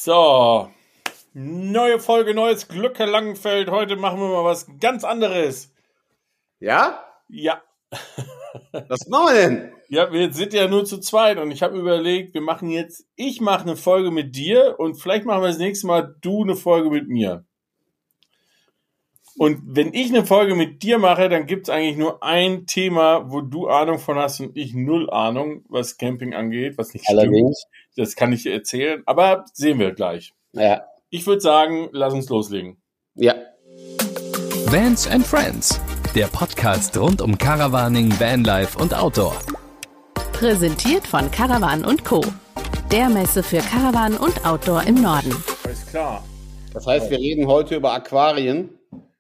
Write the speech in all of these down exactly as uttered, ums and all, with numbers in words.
So, neue Folge, neues Glück, Herr Langenfeld. Heute machen wir mal was ganz anderes. Ja? Ja. Was machen wir denn? Ja, wir sind ja nur zu zweit und ich habe mir überlegt, wir machen jetzt, ich mache eine Folge mit dir und vielleicht machen wir das nächste Mal du eine Folge mit mir. Und wenn ich eine Folge mit dir mache, dann gibt es eigentlich nur ein Thema, wo du Ahnung von hast und ich null Ahnung, was Camping angeht, was nicht Allerdings. stimmt. Das kann ich dir erzählen, aber sehen wir gleich. Ja. Ich würde sagen, lass uns loslegen. Ja. Vans and Friends, der Podcast rund um Caravaning, Vanlife und Outdoor. Präsentiert von Caravan und Co., der Messe für Caravan und Outdoor im Norden. Alles klar. Das heißt, wir reden heute über Aquarien.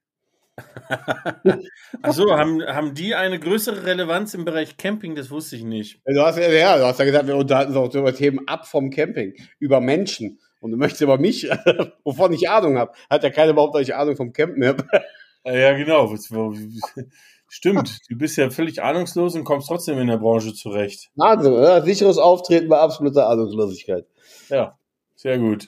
Achso, haben, haben die eine größere Relevanz im Bereich Camping? Das wusste ich nicht. Du hast ja, ja, du hast ja gesagt, wir unterhalten uns auch über Themen ab vom Camping, über Menschen. Und du möchtest über mich, wovon ich Ahnung habe. Hat ja keiner überhaupt, dass ich Ahnung vom Campen habe. Ja, genau. Stimmt, du bist ja völlig ahnungslos und kommst trotzdem in der Branche zurecht. Also, oder? Sicheres Auftreten bei absoluter Ahnungslosigkeit. Ja, sehr gut.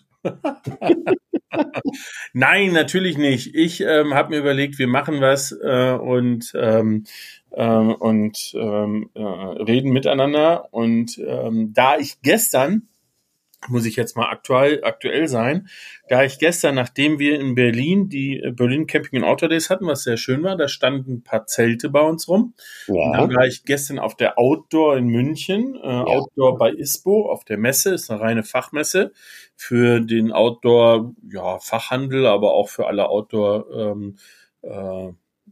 Nein, natürlich nicht. Ich ähm, habe mir überlegt, wir machen was äh, und ähm, ähm, und ähm, äh, reden miteinander. Und ähm, da ich gestern, muss ich jetzt mal aktuell aktuell sein, da ich gestern, nachdem wir in Berlin die Berlin Camping and Outdoor Days hatten, was sehr schön war, da standen ein paar Zelte bei uns rum. Ja. Und dann war ich gestern auf der Outdoor in München, äh, ja. Outdoor bei ISPO auf der Messe, ist eine reine Fachmesse für den Outdoor, ja, Fachhandel, aber auch für alle Outdoor ähm, äh,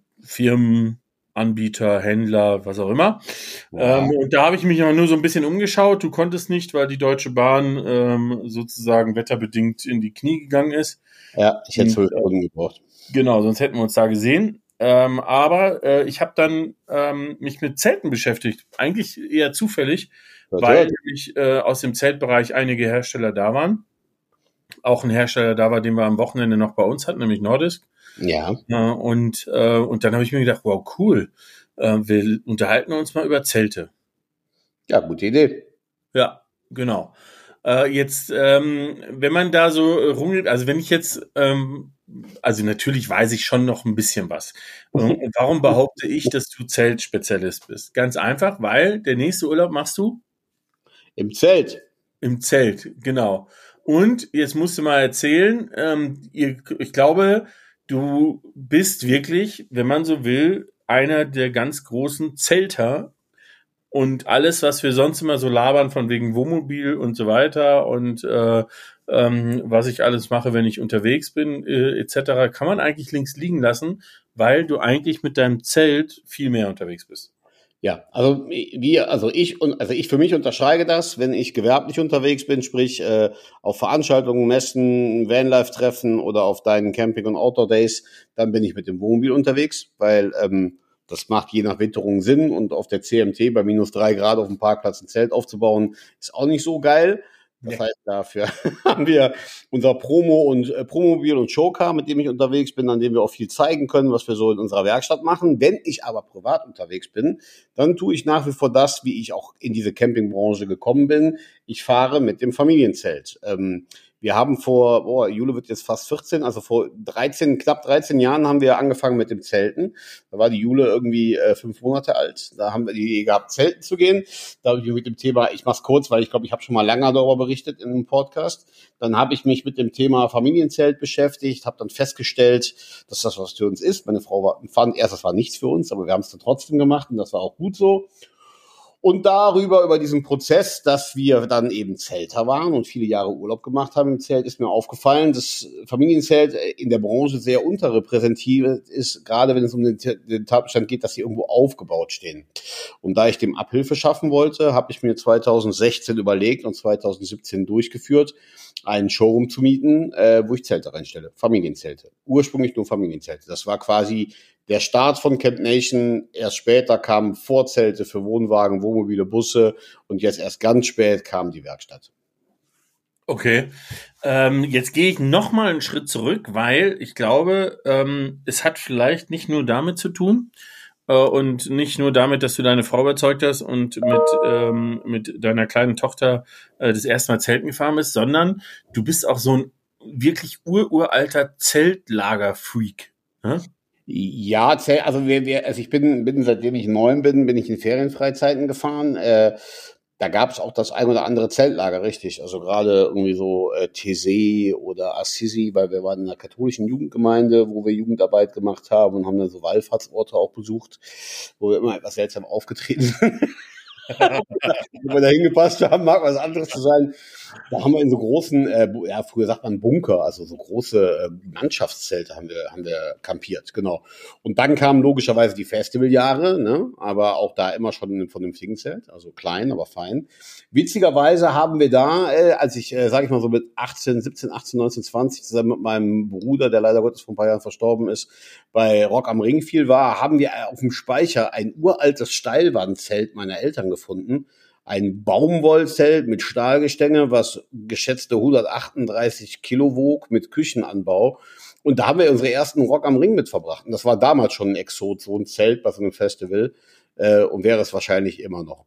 Firmen, Anbieter, Händler, was auch immer. Ja. Ähm, und da habe ich mich aber nur so ein bisschen umgeschaut. Du konntest nicht, weil die Deutsche Bahn ähm, sozusagen wetterbedingt in die Knie gegangen ist. Ja, ich hätte zwölf Stunden gebraucht. Genau, sonst hätten wir uns da gesehen. Ähm, aber äh, ich habe dann ähm, mich mit Zelten beschäftigt. Eigentlich eher zufällig, ja, weil nämlich äh, aus dem Zeltbereich einige Hersteller da waren. Auch ein Hersteller da war, den wir am Wochenende noch bei uns hatten, nämlich Nordisk. Ja. Äh, und, äh, und dann habe ich mir gedacht, wow, cool. Äh, wir unterhalten uns mal über Zelte. Ja, gute Idee. Ja, genau. Äh, jetzt, ähm, wenn man da so rumgeht, also wenn ich jetzt, ähm, also natürlich weiß ich schon noch ein bisschen was. Und warum behaupte ich, dass du Zeltspezialist bist? Ganz einfach, weil der nächste Urlaub machst du? Im Zelt. Im Zelt, genau. Und jetzt musst du mal erzählen, ähm, ihr, ich glaube, du bist wirklich, wenn man so will, einer der ganz großen Zelter. Und alles, was wir sonst immer so labern, von wegen Wohnmobil und so weiter und äh, ähm, was ich alles mache, wenn ich unterwegs bin, äh, et cetera, kann man eigentlich links liegen lassen, weil du eigentlich mit deinem Zelt viel mehr unterwegs bist. Ja, also wir, also ich und also ich für mich unterscheide das, wenn ich gewerblich unterwegs bin, sprich äh, auf Veranstaltungen, Messen, Vanlife-Treffen oder auf deinen Camping- und Outdoor-Days, dann bin ich mit dem Wohnmobil unterwegs, weil ähm, das macht je nach Witterung Sinn und auf der C M T bei minus drei Grad auf dem Parkplatz ein Zelt aufzubauen, ist auch nicht so geil. Das heißt, dafür haben wir unser Promo und äh, Promobil und Showcar, mit dem ich unterwegs bin, an dem wir auch viel zeigen können, was wir so in unserer Werkstatt machen. Wenn ich aber privat unterwegs bin, dann tue ich nach wie vor das, wie ich auch in diese Campingbranche gekommen bin. Ich fahre mit dem Familienzelt. Ähm, wir haben vor, oh, Jule wird jetzt fast vierzehn, also vor dreizehn, knapp dreizehn Jahren haben wir angefangen mit dem Zelten. Da war die Jule irgendwie äh, fünf Monate alt. Da haben wir die Idee gehabt, zelten zu gehen. Da habe ich mich mit dem Thema, ich mach's kurz, weil ich glaube, ich habe schon mal länger darüber berichtet in einem Podcast. Dann habe ich mich mit dem Thema Familienzelt beschäftigt, habe dann festgestellt, dass das was für uns ist. Meine Frau war, fand erst, das war nichts für uns, aber wir haben es dann trotzdem gemacht und das war auch gut so. Und darüber, über diesen Prozess, dass wir dann eben Zelter waren und viele Jahre Urlaub gemacht haben im Zelt, ist mir aufgefallen, dass Familienzelt in der Branche sehr unterrepräsentiert ist, gerade wenn es um den, den Tatbestand geht, dass sie irgendwo aufgebaut stehen. Und da ich dem Abhilfe schaffen wollte, habe ich mir zweitausendsechzehn überlegt und zweitausendsiebzehn durchgeführt, einen Showroom zu mieten, äh, wo ich Zelte reinstelle, Familienzelte. Ursprünglich nur Familienzelte. Das war quasi der Start von Camp Nation. Erst später kamen Vorzelte für Wohnwagen, Wohnmobile, Busse und jetzt erst ganz spät kam die Werkstatt. Okay, ähm, jetzt gehe ich noch mal einen Schritt zurück, weil ich glaube, ähm, es hat vielleicht nicht nur damit zu tun, Äh, und nicht nur damit, dass du deine Frau überzeugt hast und mit, ähm, mit deiner kleinen Tochter äh, das erste Mal Zelten gefahren bist, sondern du bist auch so ein wirklich ururalter Zeltlager-Freak. Ne? Ja, Zelt, also wir, wir, also ich bin, bin seitdem ich neun bin, bin ich in Ferienfreizeiten gefahren. Äh, da gab es auch das ein oder andere Zeltlager, richtig. Also gerade irgendwie so äh, Taizé oder Assisi, weil wir waren in einer katholischen Jugendgemeinde, wo wir Jugendarbeit gemacht haben und haben dann so Wallfahrtsorte auch besucht, wo wir immer etwas seltsam aufgetreten sind. Wo wir da hingepasst haben, mag was anderes zu sein. Da haben wir in so großen, äh, ja, früher sagt man Bunker, also so große äh, Mannschaftszelte haben wir, haben wir kampiert, genau. Und dann kamen logischerweise die Festivaljahre, ne, aber auch da immer schon in einem vernünftigen Zelt, also klein, aber fein. Witzigerweise haben wir da, äh, als ich, äh, sag ich mal so mit achtzehn, siebzehn, achtzehn, neunzehn, zwanzig zusammen mit meinem Bruder, der leider Gottes vor ein paar Jahren verstorben ist, bei Rock am Ring viel war, haben wir auf dem Speicher ein uraltes Steilwandzelt meiner Eltern gefunden. Ein Baumwollzelt mit Stahlgestänge, was geschätzte hundertachtunddreißig Kilo wog, mit Küchenanbau. Und da haben wir unsere ersten Rock am Ring mit verbracht. Und das war damals schon ein Exot, so ein Zelt bei so einem Festival. Äh, und wäre es wahrscheinlich immer noch.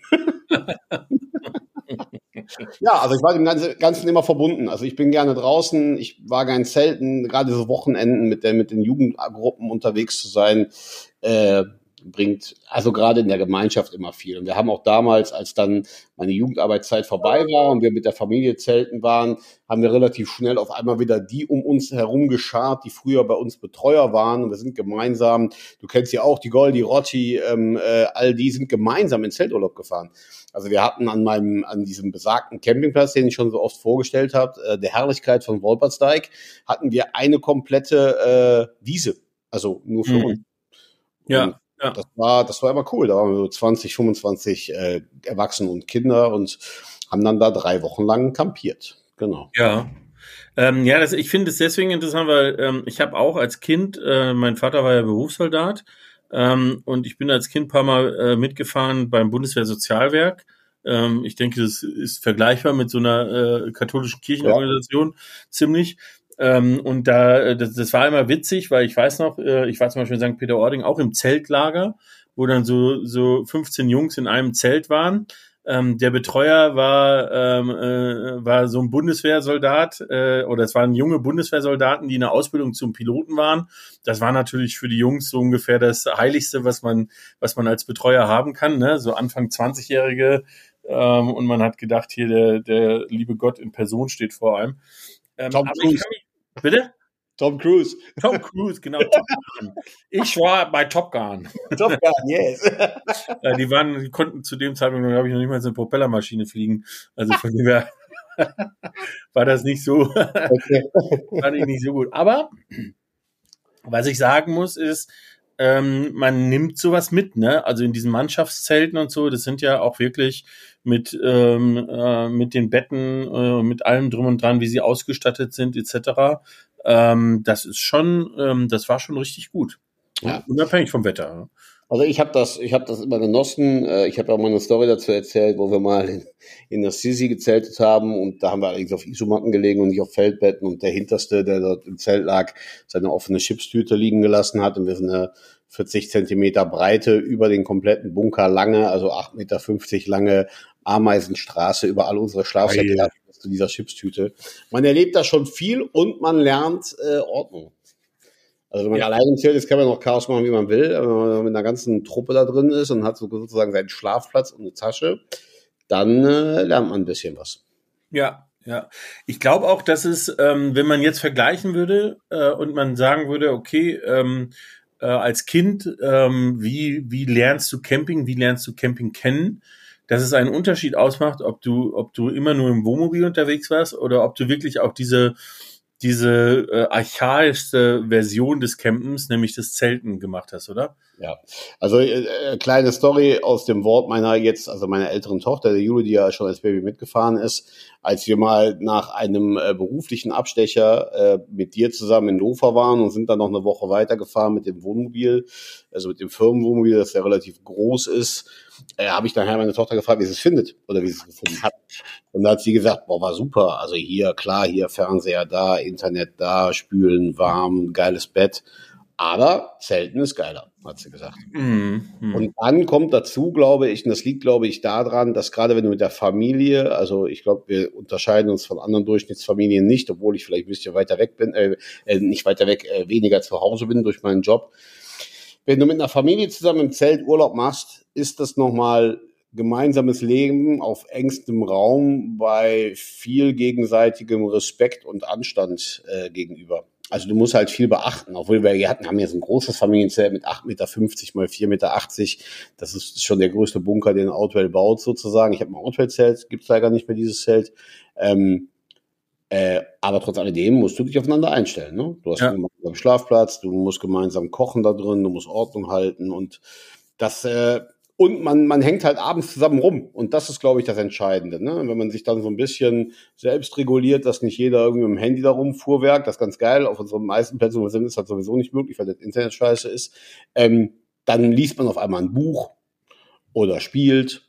Ja, also ich war dem Ganzen immer verbunden. Also ich bin gerne draußen, ich war gerne Zelten, gerade so Wochenenden mit der, mit den Jugendgruppen unterwegs zu sein, äh, bringt also gerade in der Gemeinschaft immer viel. Und wir haben auch damals, als dann meine Jugendarbeitszeit vorbei war und wir mit der Familie zelten waren, haben wir relativ schnell auf einmal wieder die um uns herum geschart, die früher bei uns Betreuer waren. Und wir sind gemeinsam, du kennst ja auch die Goldi, Rotti, ähm, äh, all die sind gemeinsam in Zelturlaub gefahren. Also wir hatten an meinem, an diesem besagten Campingplatz, den ich schon so oft vorgestellt habe, äh, der Herrlichkeit von Wolpertsdijk, hatten wir eine komplette äh, Wiese. Also nur für Mhm. uns. Ja. Und Ja. Das war, das war immer cool. Da waren wir so zwanzig, fünfundzwanzig äh, Erwachsene und Kinder und haben dann da drei Wochen lang kampiert. Genau. Ja. Ähm, ja, das, ich finde es deswegen interessant, weil ähm, ich habe auch als Kind, äh, mein Vater war ja Berufssoldat, ähm, und ich bin als Kind ein paar Mal äh, mitgefahren beim Bundeswehrsozialwerk. Ähm, ich denke, das ist vergleichbar mit so einer äh, katholischen Kirchenorganisation, ja. ziemlich. Ähm, und da, das, das war immer witzig, weil ich weiß noch, äh, ich war zum Beispiel in Sankt Peter-Ording auch im Zeltlager, wo dann so, so fünfzehn Jungs in einem Zelt waren. Ähm, der Betreuer war, ähm, äh, war so ein Bundeswehrsoldat, äh, oder es waren junge Bundeswehrsoldaten, die in der Ausbildung zum Piloten waren. Das war natürlich für die Jungs so ungefähr das Heiligste, was man, was man als Betreuer haben kann, ne? So Anfang zwanzigjährige, ähm, und man hat gedacht, hier der, der liebe Gott in Person steht vor einem. Ähm, Tom Cruise. Bitte? Tom Cruise. Tom Cruise, genau. Top Gun. Ich war bei Top Gun. Top Gun, yes. Ja, die waren, die konnten zu dem Zeitpunkt, glaube ich, noch nicht mal so eine Propellermaschine fliegen. Also von dem her war das nicht so, okay. Fand ich nicht so gut. Aber was ich sagen muss, ist, ähm, man nimmt sowas mit, ne? Also in diesen Mannschaftszelten und so, das sind ja auch wirklich mit ähm, äh, mit den Betten, äh, mit allem drum und dran, wie sie ausgestattet sind, et cetera. Ähm, das ist schon, ähm, das war schon richtig gut, ja. Unabhängig vom Wetter. Also ich habe das, ich habe das immer genossen. Ich habe auch mal eine Story dazu erzählt, wo wir mal in, in Assisi gezeltet haben und da haben wir allerdings auf Isomatten gelegen und nicht auf Feldbetten und der Hinterste, der dort im Zelt lag, seine offene Chipstüte liegen gelassen hat und wir sind eine vierzig Zentimeter Breite über den kompletten Bunker lange, also acht Meter fünfzig lange Ameisenstraße über all unsere Schlafsäcke zu dieser Chipstüte. Man erlebt da schon viel und man lernt äh, Ordnung. Also wenn man ja. allein im Zelt ist, kann man noch Chaos machen, wie man will. Aber wenn man mit einer ganzen Truppe da drin ist und hat so sozusagen seinen Schlafplatz und eine Tasche, dann äh, lernt man ein bisschen was. Ja, ja. Ich glaube auch, dass es, ähm, wenn man jetzt vergleichen würde äh, und man sagen würde, okay, ähm, äh, als Kind, ähm, wie wie lernst du Camping, wie lernst du Camping kennen, dass es einen Unterschied ausmacht, ob du ob du immer nur im Wohnmobil unterwegs warst oder ob du wirklich auch diese diese äh, archaischste Version des Campens, nämlich das Zelten gemacht hast, oder? Ja, also äh, kleine Story aus dem Wort meiner jetzt, also meiner älteren Tochter, der Jule, die ja schon als Baby mitgefahren ist, als wir mal nach einem äh, beruflichen Abstecher äh, mit dir zusammen in Hannover waren und sind dann noch eine Woche weitergefahren mit dem Wohnmobil, also mit dem Firmenwohnmobil, das ja relativ groß ist, äh, habe ich nachher meine Tochter gefragt, wie sie es findet oder wie sie es gefunden hat. Und da hat sie gesagt, boah, war super, also hier, klar, hier Fernseher da, Internet da, Spülen, warm, geiles Bett, aber Zelten ist geiler. hat sie gesagt. Mhm. Mhm. Und dann kommt dazu, glaube ich, und das liegt, glaube ich, daran, dass gerade wenn du mit der Familie, also ich glaube, wir unterscheiden uns von anderen Durchschnittsfamilien nicht, obwohl ich vielleicht ein bisschen weiter weg bin, äh, nicht weiter weg, äh, weniger zu Hause bin durch meinen Job. Wenn du mit einer Familie zusammen im Zelt Urlaub machst, ist das nochmal gemeinsames Leben auf engstem Raum bei viel gegenseitigem Respekt und Anstand äh, gegenüber. Also du musst halt viel beachten, obwohl wir hatten, haben jetzt ein großes Familienzelt mit acht Meter fünfzig mal vier Meter achtzig. Das ist schon der größte Bunker, den Outwell baut sozusagen. Ich habe ein Outwell-Zelt, gibt's leider nicht mehr dieses Zelt. Ähm, äh, aber trotz alledem musst du dich aufeinander einstellen. Ne? Du hast Ja. einen gemeinsamen Schlafplatz, du musst gemeinsam kochen da drin, du musst Ordnung halten und das äh, und man man hängt halt abends zusammen rum und das ist, glaube ich, das Entscheidende. Ne? Wenn man sich dann so ein bisschen selbst reguliert, dass nicht jeder irgendwie mit dem Handy da rumfuhrwerkt, das ist ganz geil. Auf unseren meisten Plätzen, wo wir sind, ist das sowieso nicht möglich, weil das Internet scheiße ist. Ähm, dann liest man auf einmal ein Buch oder spielt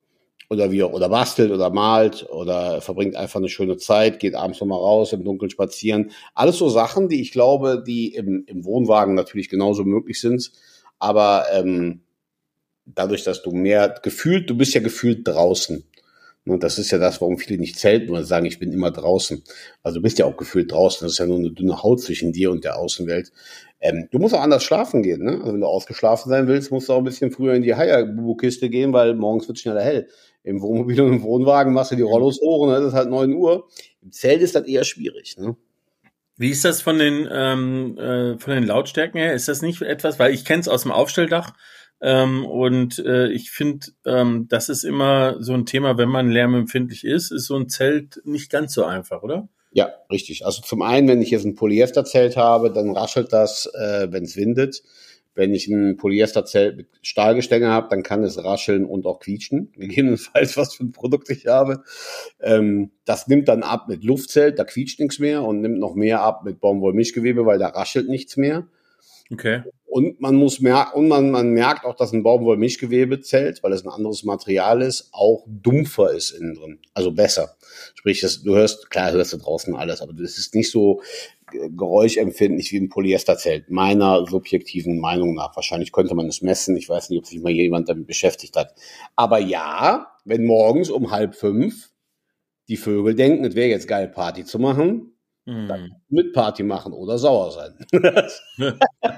oder wie oder bastelt oder malt oder verbringt einfach eine schöne Zeit, geht abends nochmal raus im Dunkeln spazieren. Alles so Sachen, die ich glaube, die im, im Wohnwagen natürlich genauso möglich sind, aber ähm, dadurch, dass du mehr gefühlt, du bist ja gefühlt draußen. Und das ist ja das, warum viele nicht zelten oder sagen, ich bin immer draußen. Also du bist ja auch gefühlt draußen. Das ist ja nur eine dünne Haut zwischen dir und der Außenwelt. Ähm, du musst auch anders schlafen gehen. Ne? Also wenn du ausgeschlafen sein willst, musst du auch ein bisschen früher in die Haierbubu-Kiste gehen, weil morgens wird es schneller hell. Im Wohnmobil und im Wohnwagen machst du die Rollos hoch und dann ist es halt neun Uhr. Im Zelt ist das eher schwierig. Ne? Wie ist das von den ähm, äh, von den Lautstärken her? Ist das nicht etwas, weil ich kenne es aus dem Aufstelldach ähm, und äh, ich finde, ähm, das ist immer so ein Thema, wenn man lärmempfindlich ist, ist so ein Zelt nicht ganz so einfach, oder? Ja, richtig. Also zum einen, wenn ich jetzt ein Polyesterzelt habe, dann raschelt das, äh, wenn es windet. Wenn ich ein Polyesterzelt mit Stahlgestänge habe, dann kann es rascheln und auch quietschen, gegebenenfalls, was für ein Produkt ich habe. Ähm, das nimmt dann ab mit Luftzelt, da quietscht nichts mehr und nimmt noch mehr ab mit Baumwollmischgewebe, weil da raschelt nichts mehr. Okay. Und man muss merken, und man, man merkt auch, dass ein Baumwollmischgewebezelt, weil es ein anderes Material ist, auch dumpfer ist innen drin. Also besser. Sprich, das, du hörst, klar hörst du draußen alles, aber das ist nicht so geräuschempfindlich wie ein Polyesterzelt, meiner subjektiven Meinung nach. Wahrscheinlich könnte man es messen. Ich weiß nicht, ob sich mal jemand damit beschäftigt hat. Aber ja, wenn morgens um halb fünf die Vögel denken, es wäre jetzt geil, Party zu machen, dann mit Party machen oder sauer sein.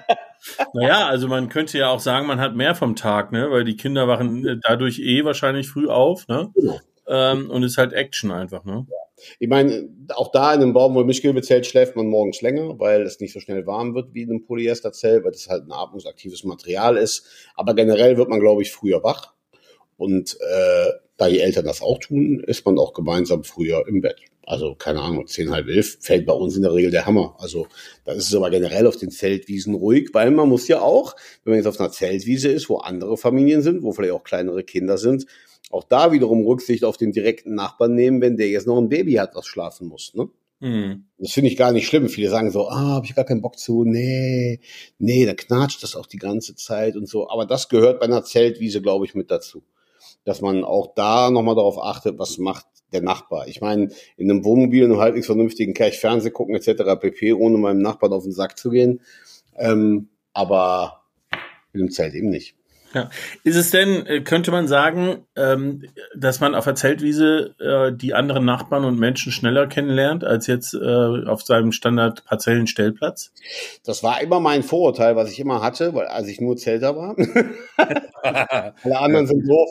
Naja, also man könnte ja auch sagen, man hat mehr vom Tag, ne, weil die Kinder wachen dadurch eh wahrscheinlich früh auf, ne, Genau. ähm, und ist halt Action einfach, ne. Ich meine, auch da in einem Baumwoll-Mischgewebezelt schläft man morgens länger, weil es nicht so schnell warm wird wie in einem Polyesterzelt, weil das halt ein atmungsaktives Material ist. Aber generell wird man, glaube ich, früher wach. Und äh, da die Eltern das auch tun, ist man auch gemeinsam früher im Bett. Also, keine Ahnung, zehn, halb elf fällt bei uns in der Regel der Hammer. Also, da ist es aber generell auf den Zeltwiesen ruhig, weil man muss ja auch, wenn man jetzt auf einer Zeltwiese ist, wo andere Familien sind, wo vielleicht auch kleinere Kinder sind, auch da wiederum Rücksicht auf den direkten Nachbarn nehmen, wenn der jetzt noch ein Baby hat, das schlafen muss, ne? Mhm. Das finde ich gar nicht schlimm. Viele sagen so, ah, habe ich gar keinen Bock zu. Nee, nee, da knatscht das auch die ganze Zeit und so. Aber das gehört bei einer Zeltwiese, glaube ich, mit dazu. Dass man auch da nochmal darauf achtet, was macht der Nachbar. Ich meine, in einem Wohnmobil, in einem halbwegs vernünftigen Kerch Fernseh gucken et cetera pp., ohne meinem Nachbarn auf den Sack zu gehen. Ähm, aber in einem Zelt eben nicht. Ja. Ist es denn, könnte man sagen, ähm, dass man auf der Zeltwiese äh, die anderen Nachbarn und Menschen schneller kennenlernt, als jetzt äh, auf seinem Standard-Parzellenstellplatz? Das war immer mein Vorurteil, was ich immer hatte, weil als ich nur Zelter war. Alle anderen sind doof.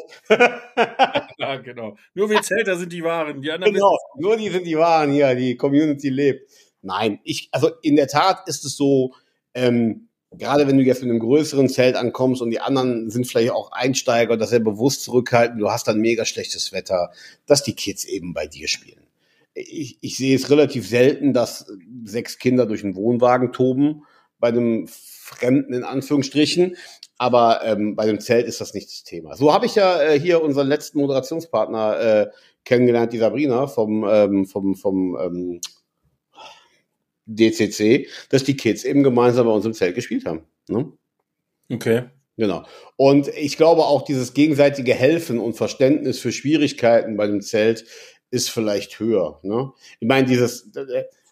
Ja, genau. Nur wir Zelter sind die Wahren. Die anderen Genau, nur die sind die Wahren hier, die Community lebt. Nein, ich, also in der Tat ist es so, ähm, gerade wenn du jetzt mit einem größeren Zelt ankommst und die anderen sind vielleicht auch Einsteiger oder sehr bewusst zurückhalten, du hast dann mega schlechtes Wetter, dass die Kids eben bei dir spielen. Ich, ich sehe es relativ selten, dass sechs Kinder durch einen Wohnwagen toben, bei einem Fremden in Anführungsstrichen, aber ähm, bei dem Zelt ist das nicht das Thema. So habe ich ja äh, hier unseren letzten Moderationspartner äh, kennengelernt, die Sabrina vom, ähm, vom, vom ähm, D C C, dass die Kids eben gemeinsam bei uns im Zelt gespielt haben. Ne? Okay. Genau. Und ich glaube auch dieses gegenseitige Helfen und Verständnis für Schwierigkeiten bei dem Zelt ist vielleicht höher. Ne? Ich meine, dieses,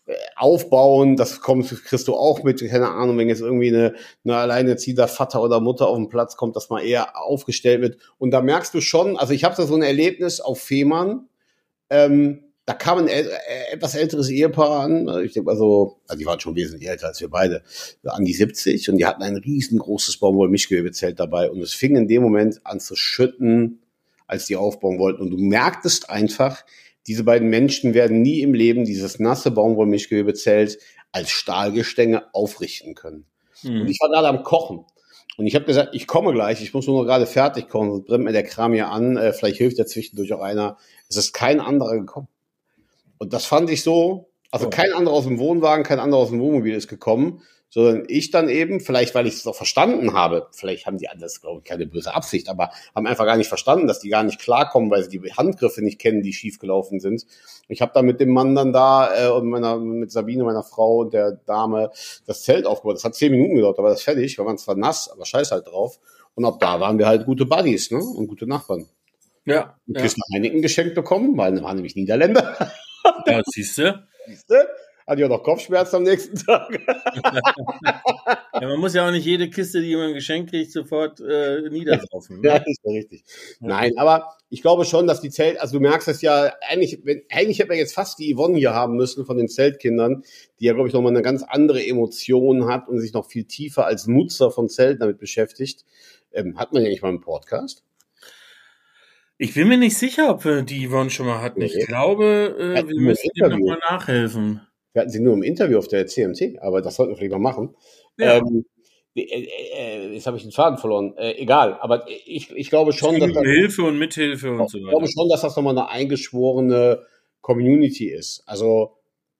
aufbauen, das kommst, kriegst du auch mit, keine Ahnung, wenn jetzt irgendwie eine, eine alleinerziehender Vater oder Mutter auf den Platz kommt, dass man eher aufgestellt wird. Und da merkst du schon, also ich habe da so ein Erlebnis auf Fehmarn, ähm, da kam ein äl- äh, etwas älteres Ehepaar an, ich denke also, also die waren schon wesentlich älter als wir beide, an die siebzig, und die hatten ein riesengroßes Baumwoll-Mischgewebezelt dabei, und es fing in dem Moment an zu schütten, als die aufbauen wollten, und du merktest einfach, diese beiden Menschen werden nie im Leben dieses nasse Baumwollmischgewebezelt als Stahlgestänge aufrichten können. Mhm. Und ich war gerade am Kochen. Und ich habe gesagt, ich komme gleich, ich muss nur noch gerade fertig kochen, sonst brennt mir der Kram hier an, äh, vielleicht hilft ja zwischendurch auch einer. Es ist kein anderer gekommen. Und das fand ich so, also oh. kein anderer aus dem Wohnwagen, kein anderer aus dem Wohnmobil ist gekommen, sondern ich dann eben, vielleicht weil ich es auch verstanden habe, vielleicht haben die anders, glaube ich, keine böse Absicht, aber haben einfach gar nicht verstanden, dass die gar nicht klarkommen, weil sie die Handgriffe nicht kennen, die schiefgelaufen sind. Ich habe da mit dem Mann dann da äh, und meiner mit Sabine, meiner Frau und der Dame das Zelt aufgebaut. Das hat zehn Minuten gedauert, aber das ist fertig. Wir waren zwar nass, aber scheiß halt drauf. Und ab da waren wir halt gute Buddies, ne, und gute Nachbarn. Ja. Und ja. Christian Heineken geschenkt bekommen, weil wir waren nämlich Niederländer. Ja, siehst du? Siehst du? Hatte ja noch Kopfschmerzen am nächsten Tag. Ja, man muss ja auch nicht jede Kiste, die jemand geschenkt kriegt, sofort äh, niedersaufen. Ne? Ja, ist ja richtig. Ja. Nein, aber ich glaube schon, dass die Zelt, also du merkst es ja, eigentlich, wenn, eigentlich hätte man jetzt fast die Yvonne hier haben müssen von den Zeltkindern, die ja, glaube ich, nochmal eine ganz andere Emotion hat und sich noch viel tiefer als Nutzer von Zelten damit beschäftigt. Ähm, hat man ja nicht mal einen Podcast? Ich bin mir nicht sicher, ob wir die Yvonne schon mal hatten. Ich nee. glaube, äh, wir müssen dir nochmal nachhelfen. Wir hatten sie nur im Interview auf der C M T, aber das sollten wir vielleicht mal machen. Ja. Ähm, äh, äh, jetzt habe ich den Faden verloren. Äh, egal, aber ich, ich glaube schon, dass das, Hilfe und Mithilfe und so weiter. Ich glaube schon, dass das nochmal eine eingeschworene Community ist. Also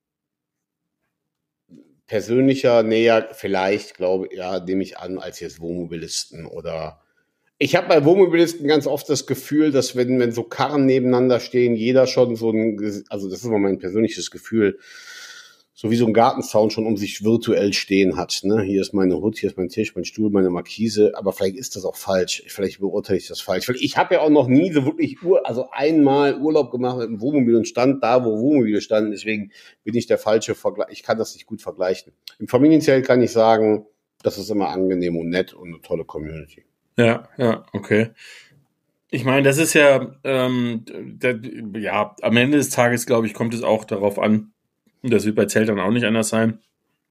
persönlicher, näher vielleicht, glaube ich, ja, nehme ich an, als jetzt Wohnmobilisten oder ich habe bei Wohnmobilisten ganz oft das Gefühl, dass wenn, wenn so Karren nebeneinander stehen, jeder schon so ein, also das ist immer mein persönliches Gefühl, so wie so ein Gartenzaun schon um sich virtuell stehen hat. Ne? Hier ist meine Hut, hier ist mein Tisch, mein Stuhl, meine Markise. Aber vielleicht ist das auch falsch. Vielleicht beurteile ich das falsch. Ich habe ja auch noch nie so wirklich, Ur, also einmal Urlaub gemacht mit einem Wohnmobil und stand da, wo Wohnmobile standen. Deswegen bin ich der falsche Vergleich. Ich kann das nicht gut vergleichen. Im Familienzelt kann ich sagen, das ist immer angenehm und nett und eine tolle Community. Ja, ja, okay. Ich meine, das ist ja, ähm, der, ja, am Ende des Tages, glaube ich, kommt es auch darauf an, das wird bei Zeltern auch nicht anders sein.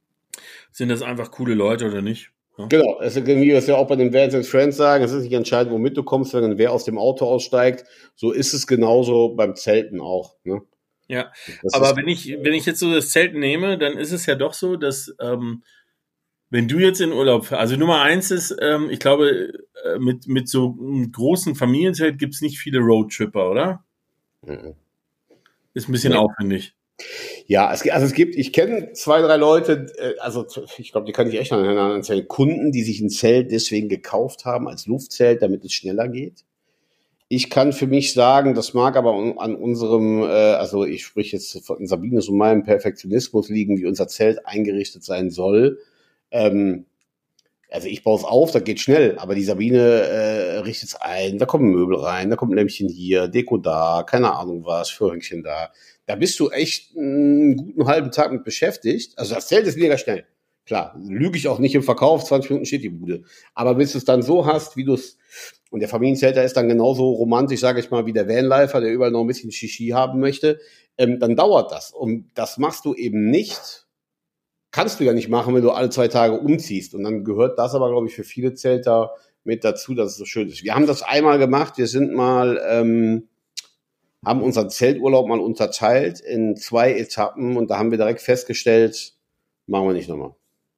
Sind das einfach coole Leute oder nicht? Ja. Genau, es ist irgendwie, was wir auch bei den Vans and Friends sagen, es ist nicht entscheidend, womit du kommst, sondern wer aus dem Auto aussteigt. So ist es genauso beim Zelten auch. Ne? Ja, das aber wenn ich, wenn ich jetzt so das Zelten nehme, dann ist es ja doch so, dass ähm, wenn du jetzt in Urlaub, also Nummer eins ist, ähm, ich glaube, äh, mit, mit so einem großen Familienzelt gibt's nicht viele Roadtripper, oder? Mhm. Ist ein bisschen nee. aufwendig. Ja, es, also es gibt, ich kenne zwei, drei Leute, äh, also ich glaube, die kann ich echt an anderen Zellen, Kunden, die sich ein Zelt deswegen gekauft haben als Luftzelt, damit es schneller geht. Ich kann für mich sagen, das mag aber an unserem, äh, also ich spreche jetzt von Sabines und meinem Perfektionismus liegen, wie unser Zelt eingerichtet sein soll. Ähm, also ich baue es auf, das geht schnell, aber die Sabine äh, richtet es ein, da kommen Möbel rein, da kommt ein Lämpchen hier, Deko da, keine Ahnung was, Vorhängchen da. Da bist du echt einen guten halben Tag mit beschäftigt. Also das Zelt ist mega schnell. Klar, lüge ich auch nicht im Verkauf, zwanzig Minuten steht die Bude. Aber bis du es dann so hast, wie du es, und der Familienzelter ist dann genauso romantisch, sage ich mal, wie der Vanlifer, der überall noch ein bisschen Shishi haben möchte, ähm, dann dauert das. Und das machst du eben nicht, kannst du ja nicht machen, wenn du alle zwei Tage umziehst. Und dann gehört das aber, glaube ich, für viele Zelter mit dazu, dass es so schön ist. Wir haben das einmal gemacht, wir sind mal... Ähm, haben unseren Zelturlaub mal unterteilt in zwei Etappen und da haben wir direkt festgestellt, machen wir nicht nochmal.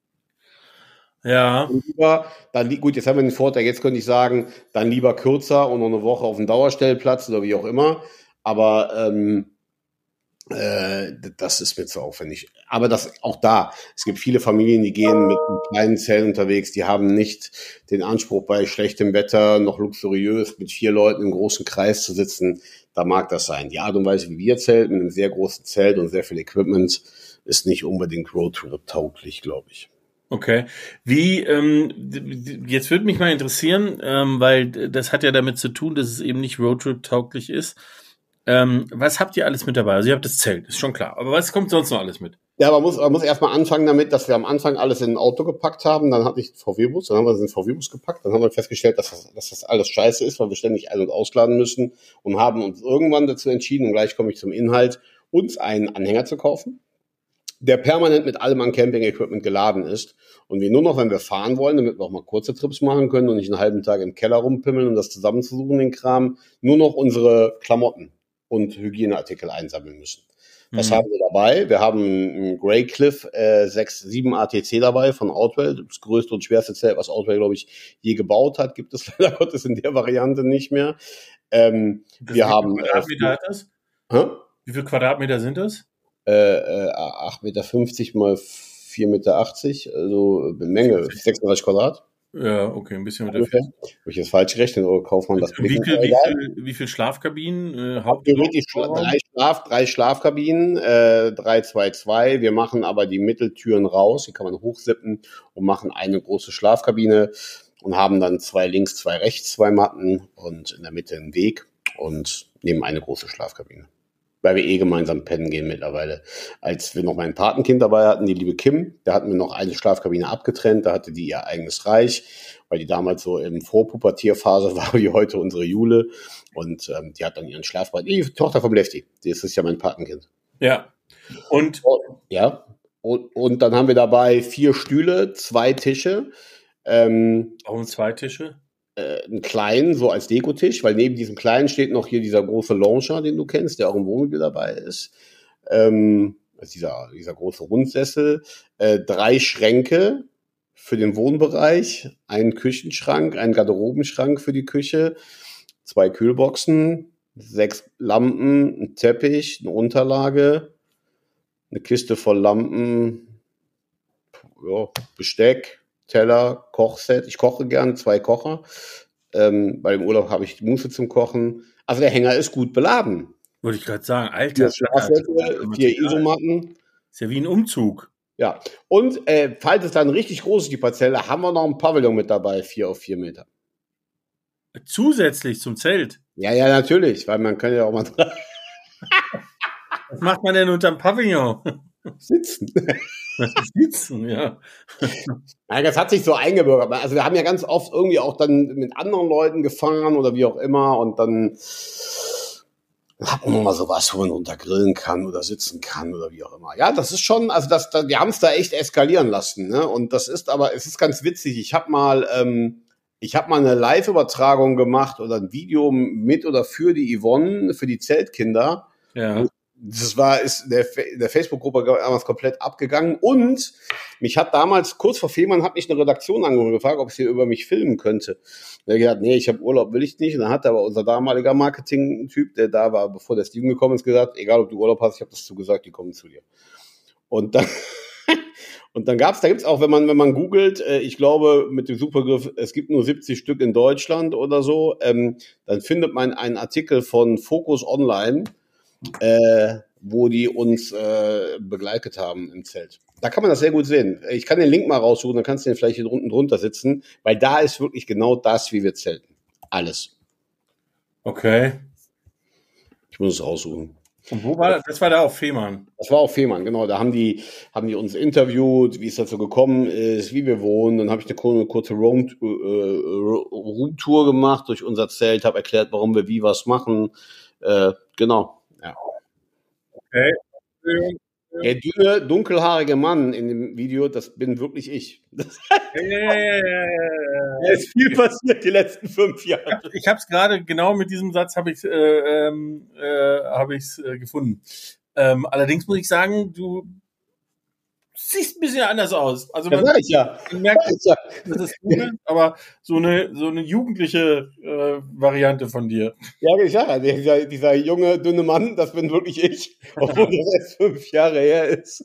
Ja. Und lieber, dann, gut, jetzt haben wir den Vorteil, jetzt könnte ich sagen, dann lieber kürzer und noch eine Woche auf dem Dauerstellplatz oder wie auch immer, aber ähm, äh, das ist mir zu aufwendig. Aber das auch da, es gibt viele Familien, die gehen mit einem kleinen Zelt unterwegs, die haben nicht den Anspruch, bei schlechtem Wetter noch luxuriös mit vier Leuten im großen Kreis zu sitzen. Da mag das sein. Die Art und Weise, wie wir zelten, mit einem sehr großen Zelt und sehr viel Equipment, ist nicht unbedingt Roadtrip-tauglich, glaube ich. Okay. Wie, ähm, jetzt würde mich mal interessieren, ähm, weil das hat ja damit zu tun, dass es eben nicht Roadtrip-tauglich ist. Ähm, was habt ihr alles mit dabei? Also ihr habt das Zelt, ist schon klar. Aber was kommt sonst noch alles mit? Ja, man muss, man muss erstmal anfangen damit, dass wir am Anfang alles in ein Auto gepackt haben. Dann hatte ich einen V W-Bus, dann haben wir es in den V W-Bus gepackt. Dann haben wir festgestellt, dass das, dass das alles scheiße ist, weil wir ständig ein- und ausladen müssen und haben uns irgendwann dazu entschieden, und gleich komme ich zum Inhalt, uns einen Anhänger zu kaufen, der permanent mit allem an Camping-Equipment geladen ist und wir nur noch, wenn wir fahren wollen, damit wir auch mal kurze Trips machen können und nicht einen halben Tag im Keller rumpimmeln, um das zusammenzusuchen, den Kram, nur noch unsere Klamotten und Hygieneartikel einsammeln müssen. Was mhm. haben wir dabei? Wir haben einen Grey Cliff äh, sechs sieben A T C dabei von Outwell. Das größte und schwerste Zelt, was Outwell, glaube ich, je gebaut hat, gibt es leider Gottes in der Variante nicht mehr. Ähm, wir haben... Wie viele Quadratmeter äh, hat das? Hä? Wie viele Quadratmeter sind das? Äh, äh, acht Meter fünfzig mal vier Meter achtzig, also eine Menge, sechsunddreißig Quadrat. Ja, okay, ein bisschen mit der Habe ich jetzt falsch gerechnet, oder kauft man das? Wie viel, wie viel, wie viel Schlafkabinen? Äh, Theoretisch drei, Schlaf, drei Schlafkabinen, äh, drei, zwei, zwei. Wir machen aber die Mitteltüren raus, die kann man hochsippen und machen eine große Schlafkabine und haben dann zwei links, zwei rechts, zwei Matten und in der Mitte einen Weg und nehmen eine große Schlafkabine. Weil wir eh gemeinsam pennen gehen mittlerweile. Als wir noch mein Patenkind dabei hatten, die liebe Kim, da hatten wir noch eine Schlafkabine abgetrennt, da hatte die ihr eigenes Reich, weil die damals so im Vorpubertierphase war, wie heute unsere Jule. Und ähm, die hat dann ihren Schlafbad. Die Tochter vom Lefty, das ist ja mein Patenkind. Ja. Und? Ja. Und, und dann haben wir dabei vier Stühle, zwei Tische. Ähm, Warum zwei Tische? Einen kleinen, so als Dekotisch, weil neben diesem kleinen steht noch hier dieser große Launcher, den du kennst, der auch im Wohnmobil dabei ist. Ähm, also dieser, dieser große Rundsessel. Äh, drei Schränke für den Wohnbereich, einen Küchenschrank, einen Garderobenschrank für die Küche, zwei Kühlboxen, sechs Lampen, ein Teppich, eine Unterlage, eine Kiste voll Lampen, ja, Besteck, Teller, Kochset. Ich koche gern, zwei Kocher. Ähm, bei dem Urlaub habe ich Muße zum Kochen. Also der Hänger ist gut beladen. Wollte ich gerade sagen, Alter. Vier Schlafsätze, vier Isomatten. Ist ja wie ein Umzug. Ja. Und äh, falls es dann richtig groß ist, die Parzelle, haben wir noch ein Pavillon mit dabei, vier auf vier Meter. Zusätzlich zum Zelt? Ja, ja, natürlich, weil man kann ja auch mal Was macht man denn unterm Pavillon? Sitzen. Sitzen, ja. Ja, das hat sich so eingebürgert. Also wir haben ja ganz oft irgendwie auch dann mit anderen Leuten gefahren oder wie auch immer und dann hat man mal sowas, wo man runter grillen kann oder sitzen kann oder wie auch immer. Ja, das ist schon, also das, das wir haben es da echt eskalieren lassen, ne? Und das ist aber, es ist ganz witzig. Ich habe mal, ähm, ich habe mal eine Live-Übertragung gemacht oder ein Video mit oder für die Yvonne, für die Zeltkinder. Ja. Das war, ist der, der Facebook-Gruppe damals komplett abgegangen und mich hat damals, kurz vor Fehmarn, hat mich eine Redaktion angerufen und gefragt, ob sie über mich filmen könnte. Er hat gesagt, nee, ich habe Urlaub, will ich nicht. Und dann hat aber unser damaliger Marketing-Typ, der da war, bevor der Steven gekommen ist, gesagt, egal ob du Urlaub hast, ich habe das zugesagt, die kommen zu dir. Und dann, und dann gab's, da gibt's auch, wenn man, wenn man googelt, äh, ich glaube, mit dem Supergriff, es gibt nur siebzig Stück in Deutschland oder so, ähm, dann findet man einen Artikel von Focus Online, Äh, wo die uns äh, begleitet haben im Zelt. Da kann man das sehr gut sehen. Ich kann den Link mal raussuchen, dann kannst du den vielleicht hier unten drunter sitzen, weil da ist wirklich genau das, wie wir zelten. Alles. Okay. Ich muss es raussuchen. Und wo war das? Das war da auf Fehmarn. Das war auf Fehmarn, genau. Da haben die, haben die uns interviewt, wie es dazu gekommen ist, wie wir wohnen. Dann habe ich eine kurze Room-Tour gemacht durch unser Zelt, habe erklärt, warum wir wie was machen. Äh, genau. Ja. Okay. Der dünne, dunkelhaarige Mann in dem Video, das bin wirklich ich. Das Ja, ja, ja, ja, ja, ja. da ist viel passiert die letzten fünf Jahre. Ich habe es gerade genau mit diesem Satz habe ich äh, ähm, äh, habe ich äh, gefunden. Ähm, allerdings muss ich sagen, du siehst ein bisschen anders aus. Also man, Das sag ich ja. man merkt, Das sag das ist cool, aber so eine so eine jugendliche äh, Variante von dir. Ja, ich sag, dieser, dieser junge, dünne Mann, das bin wirklich ich, obwohl das erst fünf Jahre her ist.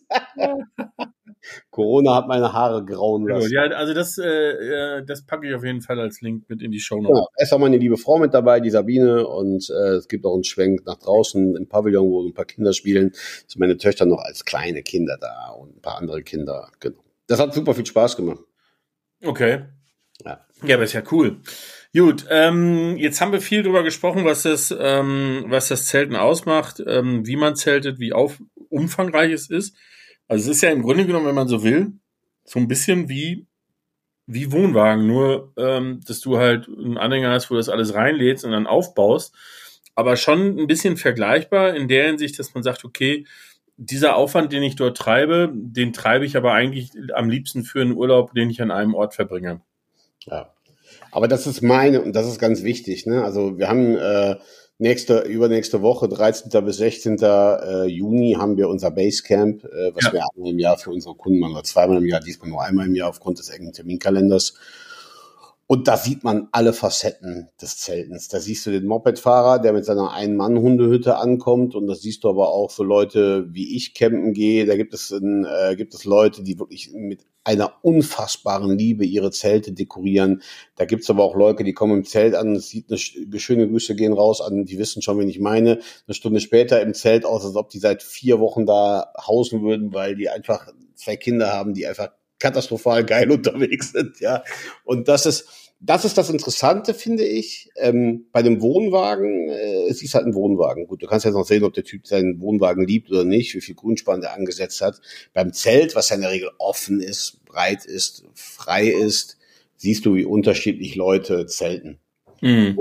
Corona hat meine Haare grauen lassen. Ja, also das äh, das packe ich auf jeden Fall als Link mit in die Shownotes. Genau. Da ist auch meine liebe Frau mit dabei, die Sabine, und äh, es gibt auch einen Schwenk nach draußen im Pavillon, wo ein paar Kinder spielen. Sind meine Töchter noch als kleine Kinder da und ein paar andere Kinder. Genau. Das hat super viel Spaß gemacht. Okay. Ja. Ja, aber ist ja cool. Gut, ähm, jetzt haben wir viel drüber gesprochen, was das, ähm, was das Zelten ausmacht, ähm, wie man zeltet, wie auf, umfangreich es ist. Also es ist ja im Grunde genommen, wenn man so will, so ein bisschen wie, wie Wohnwagen, nur ähm, dass du halt einen Anhänger hast, wo du das alles reinlädst und dann aufbaust, aber schon ein bisschen vergleichbar in der Hinsicht, dass man sagt, okay, dieser Aufwand, den ich dort treibe, den treibe ich aber eigentlich am liebsten für einen Urlaub, den ich an einem Ort verbringe. Ja, aber das ist meine, und das ist ganz wichtig, ne? Also wir haben äh, nächste, übernächste Woche, dreizehnten bis sechzehnten Äh, Juni, haben wir unser Basecamp, äh, was ja. wir einmal im Jahr für unsere Kunden machen, oder zweimal im Jahr, diesmal nur einmal im Jahr aufgrund des engen Terminkalenders. Und da sieht man alle Facetten des Zeltens. Da siehst du den Mopedfahrer, der mit seiner Ein-Mann-Hundehütte ankommt. Und das siehst du aber auch so Leute, wie ich campen gehe. Da gibt es, ein, äh, gibt es Leute, die wirklich mit einer unfassbaren Liebe ihre Zelte dekorieren. Da gibt es aber auch Leute, die kommen im Zelt an. Es sieht eine schöne Grüße gehen raus an, die wissen schon, wen ich meine. Eine Stunde später im Zelt aus, als ob die seit vier Wochen da hausen würden, weil die einfach zwei Kinder haben, die einfach katastrophal geil unterwegs sind, ja. Und das ist, das ist das Interessante, finde ich. Ähm, bei dem Wohnwagen, äh, es ist halt ein Wohnwagen. Gut, du kannst jetzt noch sehen, ob der Typ seinen Wohnwagen liebt oder nicht, wie viel Grünspan der angesetzt hat. Beim Zelt, was ja in der Regel offen ist, breit ist, frei ist, siehst du, wie unterschiedlich Leute zelten. Mhm.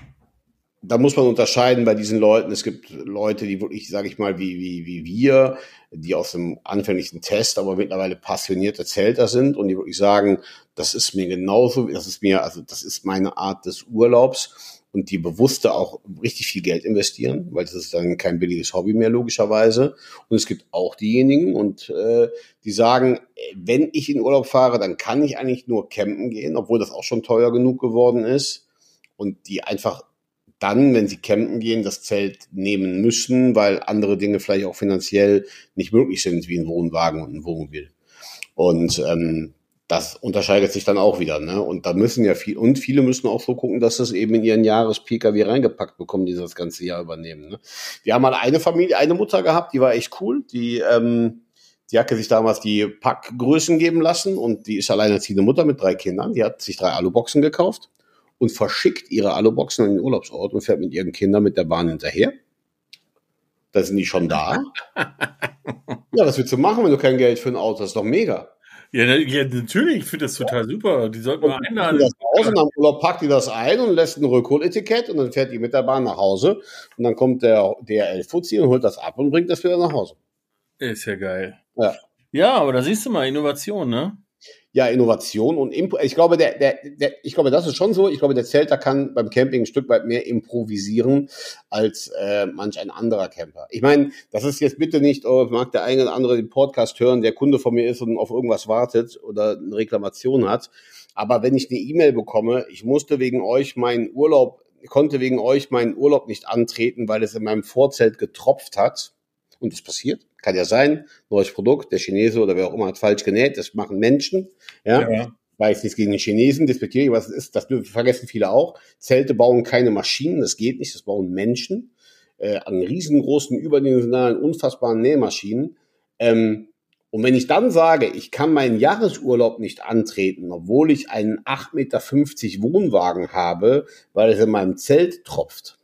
Da muss man unterscheiden bei diesen Leuten. Es gibt Leute, die wirklich, sage ich mal, wie wie wie wir, die aus dem anfänglichen Test aber mittlerweile passionierte Zelter sind und die wirklich sagen, das ist mir genauso, das ist mir, also das ist meine Art des Urlaubs und die bewusste auch richtig viel Geld investieren, weil das ist dann kein billiges Hobby mehr logischerweise. Und es gibt auch diejenigen und äh, die sagen, wenn ich in Urlaub fahre, dann kann ich eigentlich nur campen gehen, obwohl das auch schon teuer genug geworden ist und die einfach dann, wenn sie campen gehen, das Zelt nehmen müssen, weil andere Dinge vielleicht auch finanziell nicht möglich sind, wie ein Wohnwagen und ein Wohnmobil. Und ähm, das unterscheidet sich dann auch wieder, ne? Und da müssen ja viel, und viele müssen auch so gucken, dass das eben in ihren Jahres-P K W reingepackt bekommen, die das ganze Jahr übernehmen, ne? Wir haben mal eine Familie, eine Mutter gehabt, die war echt cool, die, ähm, die hat sich damals die Packgrößen geben lassen und die ist alleinerziehende Mutter mit drei Kindern, die hat sich drei Aluboxen gekauft und verschickt ihre Aluboxen an den Urlaubsort und fährt mit ihren Kindern mit der Bahn hinterher. Da sind die schon da. Ja, was willst du machen, wenn du kein Geld für ein Auto hast? Das ist doch mega. Ja, ja natürlich, ich finde das total super. Die sollten wir einladen. Das aus und am Urlaub packt die das ein und lässt ein Rückholetikett und dann fährt die mit der Bahn nach Hause und dann kommt der D H L-Fuzzi und holt das ab und bringt das wieder nach Hause. Ist ja geil. Ja, ja, aber da siehst du mal, Innovation, ne? Ja, Innovation und Impo- ich glaube, der, der, der, ich glaube, das ist schon so. Ich glaube, der Zelter kann beim Camping ein Stück weit mehr improvisieren als äh, manch ein anderer Camper. Ich meine, das ist jetzt bitte nicht, oh, mag der eine oder andere den Podcast hören, der Kunde von mir ist und auf irgendwas wartet oder eine Reklamation hat. Aber wenn ich eine E-Mail bekomme, ich musste wegen euch meinen Urlaub, konnte wegen euch meinen Urlaub nicht antreten, weil es in meinem Vorzelt getropft hat. Und das passiert, kann ja sein, neues Produkt, der Chinese oder wer auch immer hat falsch genäht, das machen Menschen, ja, ja. Weiß nichts gegen den Chinesen, despektiere ich, was es ist, das vergessen viele auch. Zelte bauen keine Maschinen, das geht nicht, das bauen Menschen, äh, an riesengroßen, überdimensionalen, unfassbaren Nähmaschinen. Ähm, und wenn ich dann sage, ich kann meinen Jahresurlaub nicht antreten, obwohl ich einen acht Meter fünfzig Wohnwagen habe, weil es in meinem Zelt tropft,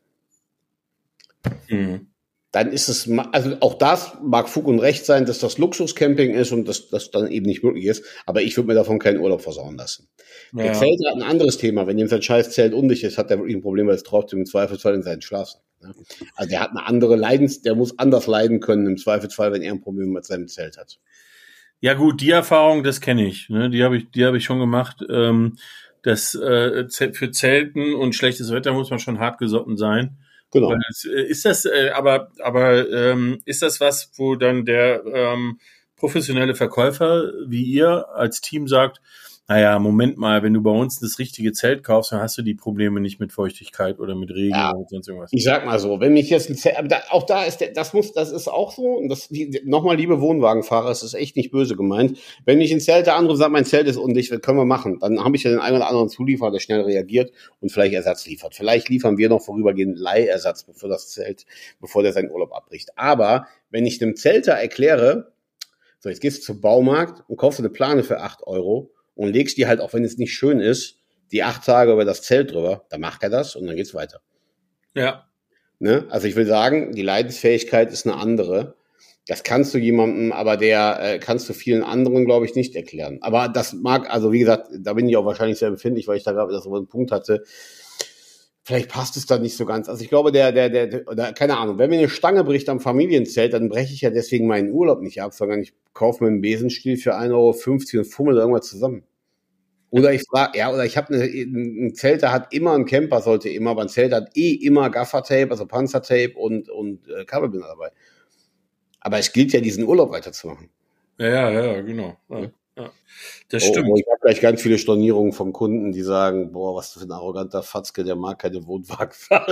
mhm. dann ist es, also auch das mag Fug und Recht sein, dass das Luxuscamping ist und dass das dann eben nicht möglich ist, aber ich würde mir davon keinen Urlaub versauen lassen. Ja. Der Zelt hat ein anderes Thema, wenn ihm sein scheiß Zelt undicht ist, hat er wirklich ein Problem, weil es trotzdem im Zweifelsfall in seinen Schlafsack. Ne? Also der hat eine andere Leidens, der muss anders leiden können im Zweifelsfall, wenn er ein Problem mit seinem Zelt hat. Ja gut, die Erfahrung, das kenne ich, ne? Die habe ich, die habe ich schon gemacht. Ähm, das äh, für Zelten und schlechtes Wetter muss man schon hart gesotten sein. Genau. Ist das, äh, aber, aber ähm, ist das was, wo dann der ähm, professionelle Verkäufer wie ihr als Team sagt, naja, Moment mal, wenn du bei uns das richtige Zelt kaufst, dann hast du die Probleme nicht mit Feuchtigkeit oder mit Regen ja, oder sonst irgendwas. Ich sag mal so, wenn mich jetzt ein Zelt, aber da, auch da ist der, das muss, das ist auch so, und das, nochmal, liebe Wohnwagenfahrer, es ist echt nicht böse gemeint. Wenn mich ein Zelter anruft und sagt, mein Zelt ist undicht, was können wir machen? Dann habe ich ja den einen oder anderen Zulieferer, der schnell reagiert und vielleicht Ersatz liefert. Vielleicht liefern wir noch vorübergehend Leihersatz für das Zelt, bevor der seinen Urlaub abbricht. Aber wenn ich dem Zelter erkläre, so, jetzt gehst du zum Baumarkt und kaufst eine Plane für acht Euro, und legst die halt, auch wenn es nicht schön ist, die acht Tage über das Zelt drüber, dann macht er das und dann geht's weiter. Ja. Ne? Also ich will sagen, die Leidensfähigkeit ist eine andere. Das kannst du jemandem, aber der äh, kannst du vielen anderen, glaube ich, nicht erklären. Aber das mag, also wie gesagt, da bin ich auch wahrscheinlich sehr empfindlich, weil ich da gerade so einen Punkt hatte. Vielleicht passt es da nicht so ganz. Also ich glaube, der, der, der, der, oder keine Ahnung, wenn mir eine Stange bricht am Familienzelt, dann breche ich ja deswegen meinen Urlaub nicht ab, sondern ich kaufe mir einen Besenstiel für ein Euro fünfzig und fummel irgendwas zusammen. Oder ich frage, ja, oder ich habe eine, ein Zelt, der hat immer, ein Camper sollte immer, aber ein Zelt hat eh immer Gaffertape, also Panzertape und, und äh, Kabelbinder dabei. Aber es gilt ja, diesen Urlaub weiterzumachen. Ja, ja, ja, genau. Ja, ja. Das oh, stimmt. Oh, ich habe gleich ganz viele Stornierungen von Kunden, die sagen, boah, was für ein arroganter Fatzke, der mag keine Wohnwagenfahrer.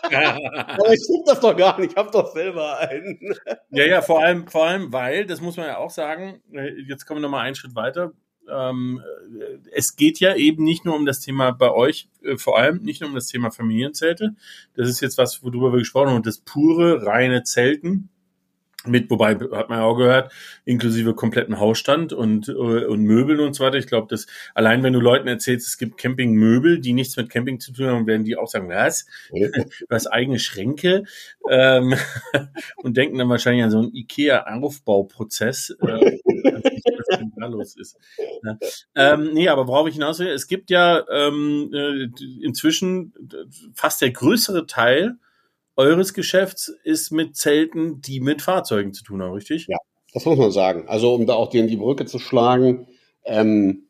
Aber ich stimmt das doch gar nicht, ich habe doch selber einen. Ja, ja, vor allem, vor allem, weil, das muss man ja auch sagen, jetzt kommen wir nochmal einen Schritt weiter. Ähm, es geht ja eben nicht nur um das Thema bei euch, äh, vor allem nicht nur um das Thema Familienzelte. Das ist jetzt was, worüber wir gesprochen haben, das pure, reine Zelten. Mit, wobei, hat man ja auch gehört, inklusive kompletten Hausstand und, und Möbeln und so weiter. Ich glaube, dass allein wenn du Leuten erzählst, es gibt Campingmöbel, die nichts mit Camping zu tun haben, werden die auch sagen, was? Du hast eigene Schränke? Ähm, und denken dann wahrscheinlich an so einen IKEA-Aufbauprozess, äh, was da los ist. Ja. Ähm, nee, aber worauf ich hinaus will, es gibt ja ähm, inzwischen fast der größere Teil eures Geschäfts ist mit Zelten, die mit Fahrzeugen zu tun haben, richtig? Ja, das muss man sagen. Also um da auch die, die Brücke zu schlagen, ähm,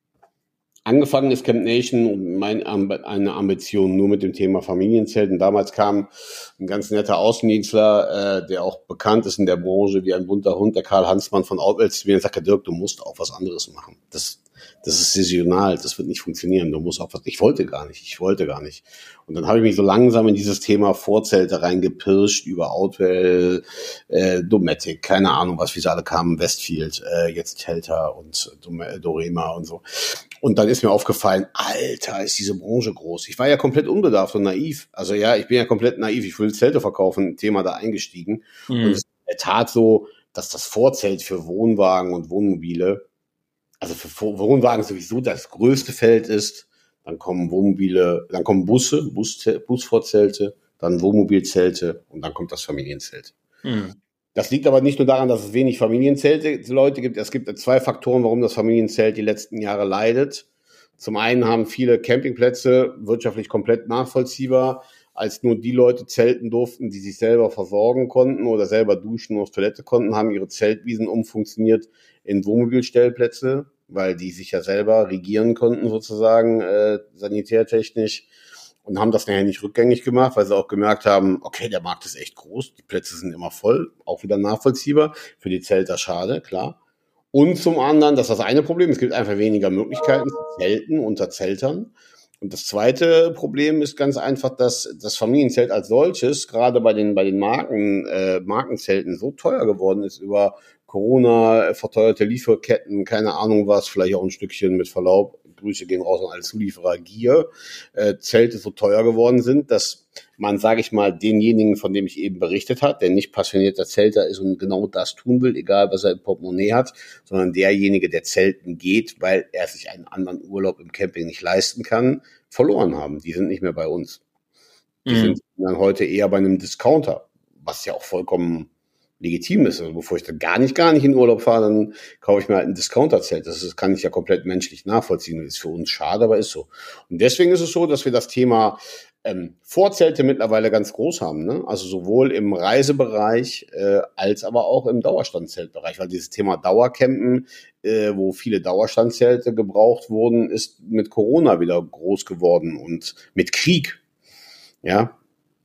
angefangen ist Camp Nation und mein, eine Ambition nur mit dem Thema Familienzelten. Damals kam ein ganz netter Außendienstler, äh, der auch bekannt ist in der Branche wie ein bunter Hund, der Karl Hansmann von Outwelts, zu mir und sagte, Dirk, du musst auch was anderes machen. Das Das ist saisonal, das wird nicht funktionieren. Du musst auch was. Ich wollte gar nicht, ich wollte gar nicht. Und dann habe ich mich so langsam in dieses Thema Vorzelte reingepirscht über Outwell, äh, Dometic, keine Ahnung, was wie sie alle kamen, Westfield, äh, jetzt Telta und Dorema und so. Und dann ist mir aufgefallen, Alter, ist diese Branche groß. Ich war ja komplett unbedarft und naiv. Also ja, ich bin ja komplett naiv. Ich will Zelte verkaufen, Thema da eingestiegen. Mhm. Und es ist in der Tat so, dass das Vorzelt für Wohnwagen und Wohnmobile, also für Wohnwagen sowieso das größte Feld ist, dann kommen Wohnmobile, dann kommen Busse, Bus, Busvorzelte, dann Wohnmobilzelte und dann kommt das Familienzelt. Mhm. Das liegt aber nicht nur daran, dass es wenig Familienzelte Leute gibt. Es gibt zwei Faktoren, warum das Familienzelt die letzten Jahre leidet. Zum einen haben viele Campingplätze wirtschaftlich komplett nachvollziehbar, als nur die Leute zelten durften, die sich selber versorgen konnten oder selber duschen und auf Toilette konnten, haben ihre Zeltwiesen umfunktioniert in Wohnmobilstellplätze, weil die sich ja selber regieren konnten sozusagen, äh, sanitärtechnisch, und haben das nachher nicht rückgängig gemacht, weil sie auch gemerkt haben, okay, der Markt ist echt groß, die Plätze sind immer voll, auch wieder nachvollziehbar, für die Zelter schade, klar. Und zum anderen, das ist das eine Problem, es gibt einfach weniger Möglichkeiten zu zelten unter Zeltern. Und das zweite Problem ist ganz einfach, dass das Familienzelt als solches gerade bei den bei den Marken äh, Markenzelten so teuer geworden ist über Corona, verteuerte Lieferketten, keine Ahnung was, vielleicht auch ein Stückchen mit Verlaub, Grüße gehen raus an alle Zulieferer, Gier, äh, Zelte so teuer geworden sind, dass man, sage ich mal, denjenigen, von dem ich eben berichtet habe, der nicht passionierter Zelter ist und genau das tun will, egal was er im Portemonnaie hat, sondern derjenige, der zelten geht, weil er sich einen anderen Urlaub im Camping nicht leisten kann, verloren haben. Die sind nicht mehr bei uns. Die mhm. sind dann heute eher bei einem Discounter, was ja auch vollkommen legitim ist. Also bevor ich dann gar nicht, gar nicht in Urlaub fahre, dann kaufe ich mir halt ein Discounterzelt. Das, das kann ich ja komplett menschlich nachvollziehen. Das ist für uns schade, aber ist so. Und deswegen ist es so, dass wir das Thema ähm, Vorzelte mittlerweile ganz groß haben. Ne? Also sowohl im Reisebereich äh, als aber auch im Dauerstandzeltbereich. Weil dieses Thema Dauercampen, äh, wo viele Dauerstandzelte gebraucht wurden, ist mit Corona wieder groß geworden und mit Krieg. Ja.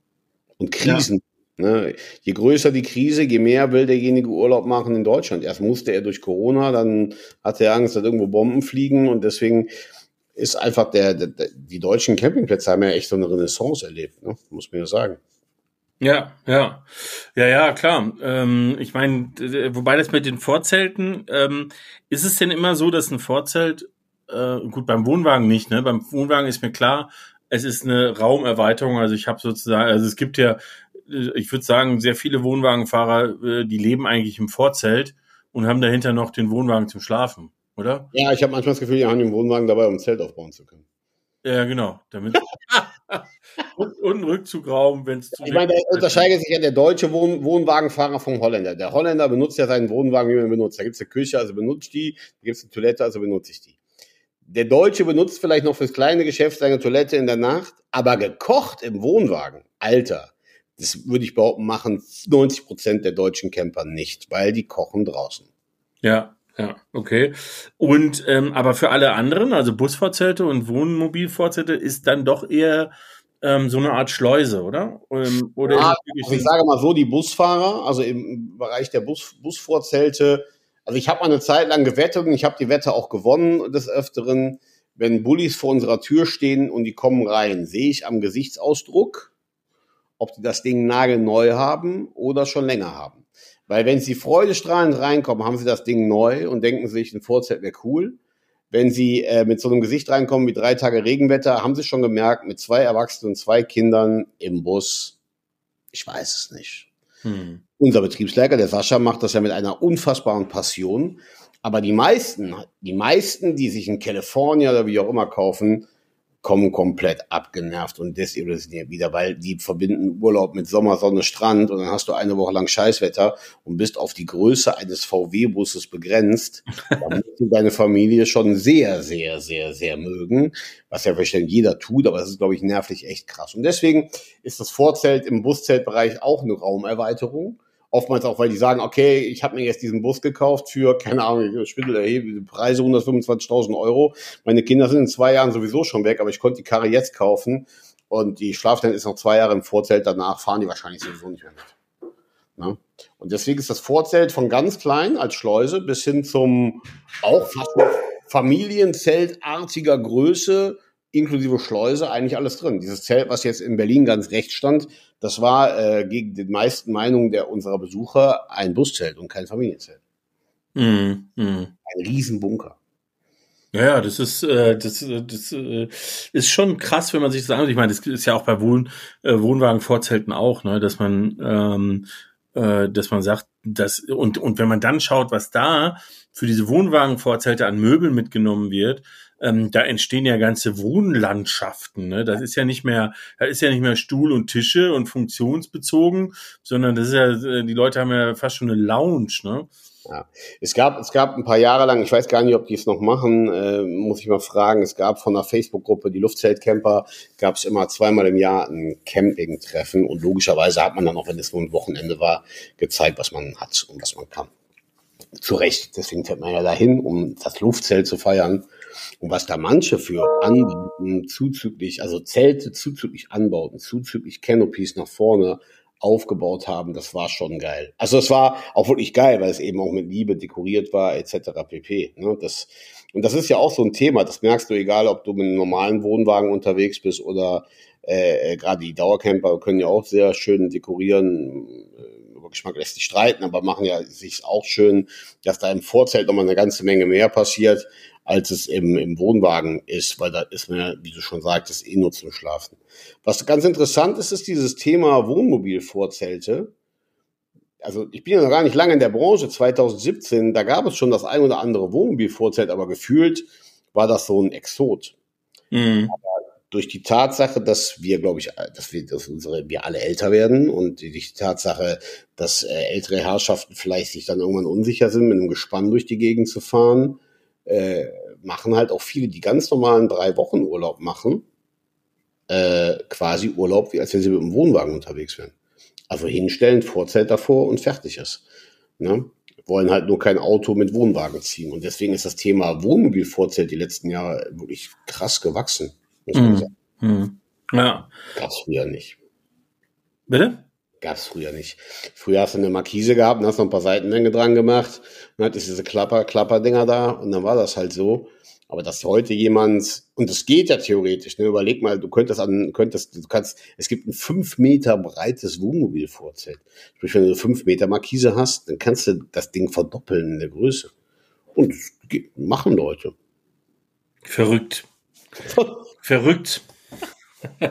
Und Krisen. Ja. Ne, je größer die Krise, je mehr will derjenige Urlaub machen in Deutschland. Erst musste er durch Corona, dann hatte er Angst, dass irgendwo Bomben fliegen, und deswegen ist einfach der, der die deutschen Campingplätze haben ja echt so eine Renaissance erlebt, ne? Muss man ja sagen. Ja, ja, ja, ja, klar. Ähm, ich meine, wobei das mit den Vorzelten, ähm, ist es denn immer so, dass ein Vorzelt, äh, gut, beim Wohnwagen nicht, ne? Beim Wohnwagen ist mir klar, es ist eine Raumerweiterung. Also ich habe sozusagen, also es gibt ja, ich würde sagen, sehr viele Wohnwagenfahrer, die leben eigentlich im Vorzelt und haben dahinter noch den Wohnwagen zum Schlafen, oder? Ja, ich habe manchmal das Gefühl, die haben den Wohnwagen dabei, um ein Zelt aufbauen zu können. Ja, genau. Damit und, und einen Rückzugraum, wenn es zu Ich meine, da unterscheidet sich ja der deutsche Wohn Wohnwagenfahrer vom Holländer. Der Holländer benutzt ja seinen Wohnwagen, wie man benutzt. Da gibt es eine Küche, also benutze ich die. Da gibt es eine Toilette, also benutze ich die. Der Deutsche benutzt vielleicht noch fürs kleine Geschäft seine Toilette in der Nacht, aber gekocht im Wohnwagen, Alter, das würde ich behaupten, machen neunzig Prozent der deutschen Camper nicht, weil die kochen draußen. Ja, ja, okay. Und ähm, aber für alle anderen, also Busfahrzelte und Wohnmobilfahrzelte, ist dann doch eher ähm, so eine Art Schleuse, oder? Ähm, oder ja, ist es wirklich also ich sage mal so, die Busfahrer, also im Bereich der Bus, Busvorzelte, also ich habe mal eine Zeit lang gewettet und ich habe die Wette auch gewonnen des Öfteren. Wenn Bullis vor unserer Tür stehen und die kommen rein, sehe ich am Gesichtsausdruck, ob die das Ding nagelneu haben oder schon länger haben. Weil wenn sie freudestrahlend reinkommen, haben sie das Ding neu und denken sich, ein Vorzelt wäre cool. Wenn sie äh, mit so einem Gesicht reinkommen wie drei Tage Regenwetter, haben sie schon gemerkt, mit zwei Erwachsenen und zwei Kindern im Bus, ich weiß es nicht. Hm. Unser Betriebsleiter, der Sascha, macht das ja mit einer unfassbaren Passion. Aber die meisten, die meisten, die sich in California oder wie auch immer kaufen, kommen komplett abgenervt und desillusioniert wieder, weil die verbinden Urlaub mit Sommer, Sonne, Strand und dann hast du eine Woche lang Scheißwetter und bist auf die Größe eines V W-Busses begrenzt. Da musst du deine Familie schon sehr, sehr, sehr, sehr mögen, was ja wahrscheinlich jeder tut, aber das ist, glaube ich, nervlich echt krass. Und deswegen ist das Vorzelt im Buszeltbereich auch eine Raumerweiterung. Oftmals auch, weil die sagen, okay, ich habe mir jetzt diesen Bus gekauft für, keine Ahnung, Spittel erhebliche Preise, hundertfünfundzwanzigtausend Euro. Meine Kinder sind in zwei Jahren sowieso schon weg, aber ich konnte die Karre jetzt kaufen und die Schlafzeit ist noch zwei Jahre im Vorzelt, danach fahren die wahrscheinlich sowieso nicht mehr mit. Na? Und deswegen ist das Vorzelt von ganz klein als Schleuse bis hin zum auch fast familienzeltartiger Größe inklusive Schleuse, eigentlich alles drin. Dieses Zelt, was jetzt in Berlin ganz rechts stand, das war äh, gegen die meisten Meinungen der unserer Besucher ein Buszelt und kein Familienzelt. Mm, mm. Ein Riesenbunker. Ja, das ist äh, das, das äh, ist schon krass, wenn man sich das anschaut. Ich meine, das ist ja auch bei Wohn, äh, Wohnwagenvorzelten auch, ne, dass man ähm, äh, dass man sagt, dass und und wenn man dann schaut, was da für diese Wohnwagenvorzelte an Möbeln mitgenommen wird, ähm, da entstehen ja ganze Wohnlandschaften. Ne? Das ist ja nicht mehr, das ist ja nicht mehr Stuhl und Tische und funktionsbezogen, sondern das ist ja, die Leute haben ja fast schon eine Lounge. Ne? Ja, es gab, es gab ein paar Jahre lang, ich weiß gar nicht, ob die es noch machen, äh, muss ich mal fragen. Es gab von der Facebook-Gruppe, die Luftzeltcamper, gab es immer zweimal im Jahr ein Campingtreffen und logischerweise hat man dann auch, wenn es nur ein Wochenende war, gezeigt, was man hat und was man kann. Zu Recht, deswegen fährt man ja dahin, um das Luftzelt zu feiern. Und was da manche für Anbauten zuzüglich, also Zelte zuzüglich Anbauten, zuzüglich Canopies nach vorne aufgebaut haben, das war schon geil. Also es war auch wirklich geil, weil es eben auch mit Liebe dekoriert war, et cetera pp. Ne, das, und das ist ja auch so ein Thema, das merkst du, egal ob du mit einem normalen Wohnwagen unterwegs bist oder äh, gerade die Dauercamper können ja auch sehr schön dekorieren. Über Geschmack lässt sich streiten, aber machen ja sich auch schön, dass da im Vorzelt nochmal eine ganze Menge mehr passiert, als es im, im Wohnwagen ist, weil da ist man ja, wie du schon sagtest, eh nur zum Schlafen. Was ganz interessant ist, ist dieses Thema Wohnmobilvorzelte. Also ich bin ja noch gar nicht lange in der Branche, zwanzig siebzehn, da gab es schon das ein oder andere Wohnmobilvorzelt, aber gefühlt war das so ein Exot. Mhm. Aber durch die Tatsache, dass wir, glaube ich, dass wir, dass unsere, wir alle älter werden und durch die Tatsache, dass äh, ältere Herrschaften vielleicht sich dann irgendwann unsicher sind, mit einem Gespann durch die Gegend zu fahren, äh, machen halt auch viele, die ganz normalen drei Wochen Urlaub machen, äh, quasi Urlaub, wie als wenn sie mit dem Wohnwagen unterwegs wären. Also hinstellen, Vorzelt davor und fertig ist. Ne? Wollen halt nur kein Auto mit Wohnwagen ziehen. Und deswegen ist das Thema Wohnmobilvorzelt die letzten Jahre wirklich krass gewachsen. Muss man sagen. Mhm. Ja. Gab's früher nicht. Bitte? Gab's früher nicht. Früher hast du eine Markise gehabt und hast noch ein paar Seitenlänge dran gemacht. Dann hattest du diese Klapper, Klapperdinger da und dann war das halt so. Aber dass heute jemand, und das geht ja theoretisch, ne, überleg mal, du könntest an, könntest, du kannst, es gibt ein fünf Meter breites Wohnmobilvorzelt. Sprich, wenn du eine fünf Meter Markise hast, dann kannst du das Ding verdoppeln in der Größe. Und das geht, machen Leute. Verrückt. Verrückt.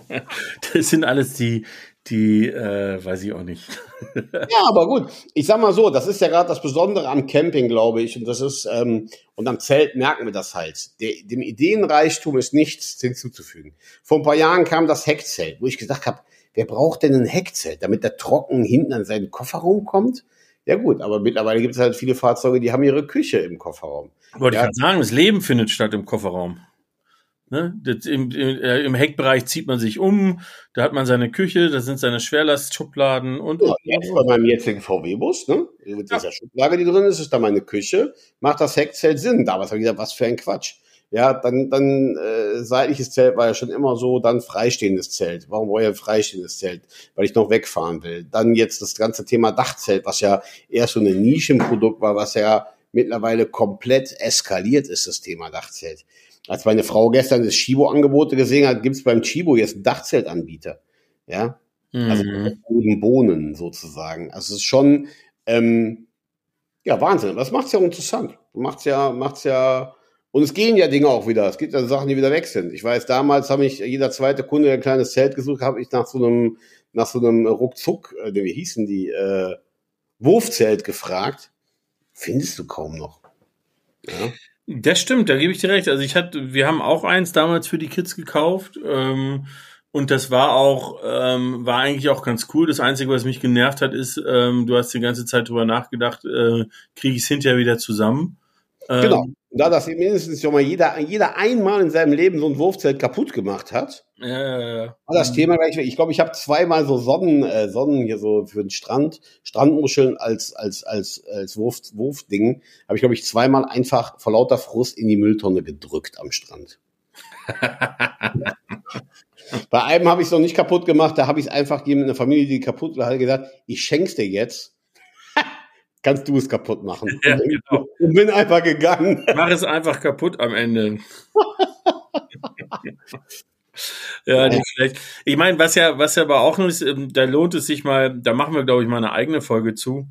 Das sind alles die, die, äh, weiß ich auch nicht. Ja, aber gut. Ich sag mal so, das ist ja gerade das Besondere am Camping, glaube ich. Und das ist, ähm, und am Zelt merken wir das halt. Der, dem Ideenreichtum ist nichts hinzuzufügen. Vor ein paar Jahren kam das Heckzelt, wo ich gesagt habe, wer braucht denn ein Heckzelt, damit der trocken hinten an seinen Kofferraum kommt? Ja gut, aber mittlerweile gibt es halt viele Fahrzeuge, die haben ihre Küche im Kofferraum. Wollte ja. ich gerade sagen, das Leben findet statt im Kofferraum. Ne? Das im, im, äh, Im Heckbereich zieht man sich um, da hat man seine Küche, da sind seine Schwerlastschubladen und, Ja, und, jetzt bei meinem jetzigen V W-Bus, ne? Mit dieser Schublade, die drin ist, ist da meine Küche, macht das Heckzelt Sinn. Damals habe ich gesagt, was für ein Quatsch. Ja, dann, dann äh, seitliches Zelt war ja schon immer so, dann freistehendes Zelt. Warum war ja ein freistehendes Zelt? Weil ich noch wegfahren will. Dann jetzt das ganze Thema Dachzelt, was ja erst so eine Nische im Produkt war, was ja mittlerweile komplett eskaliert ist, das Thema Dachzelt. Als meine Frau gestern das Chibo-Angebote gesehen hat, gibt's beim Chibo jetzt einen Dachzeltanbieter. Ja, also mhm. Bohnen sozusagen. Also es ist schon, ähm, ja, Wahnsinn. Das macht's ja interessant. Macht's ja, macht's ja, und es gehen ja Dinge auch wieder. Es gibt ja Sachen, die wieder weg sind. Ich weiß, damals habe ich jeder zweite Kunde, der ein kleines Zelt gesucht, habe ich nach so einem, nach so einem Ruckzuck, äh, wie hießen die, äh, Wurfzelt gefragt. Findest du kaum noch. Ja. Das stimmt, da gebe ich dir recht. Also ich hatte, wir haben auch eins damals für die Kids gekauft, ähm, und das war auch, ähm, war eigentlich auch ganz cool. Das Einzige, was mich genervt hat, ist, ähm, du hast die ganze Zeit drüber nachgedacht, äh, kriege ich es hinterher wieder zusammen. Ähm, Genau. Und da das mindestens schon mal jeder, jeder einmal in seinem Leben so ein Wurfzelt kaputt gemacht hat, Ja, ja, ja. war das Thema gleich weg. Ich glaube, ich habe zweimal so Sonnen, äh, Sonnen hier so für den Strand, Strandmuscheln als als als als Wurf, Wurfding, habe ich glaube ich zweimal einfach vor lauter Frust in die Mülltonne gedrückt am Strand. Bei einem habe ich es noch nicht kaputt gemacht, da habe ich es einfach gegeben in der Familie, die kaputt war, hat gesagt, ich schenk's dir jetzt. Kannst du es kaputt machen? Ja, und, genau. und bin einfach gegangen. Mach es einfach kaputt am Ende. Ja, nicht schlecht. Ich meine, was ja, was ja aber auch noch ist, da lohnt es sich mal, da machen wir, glaube ich, mal eine eigene Folge zu.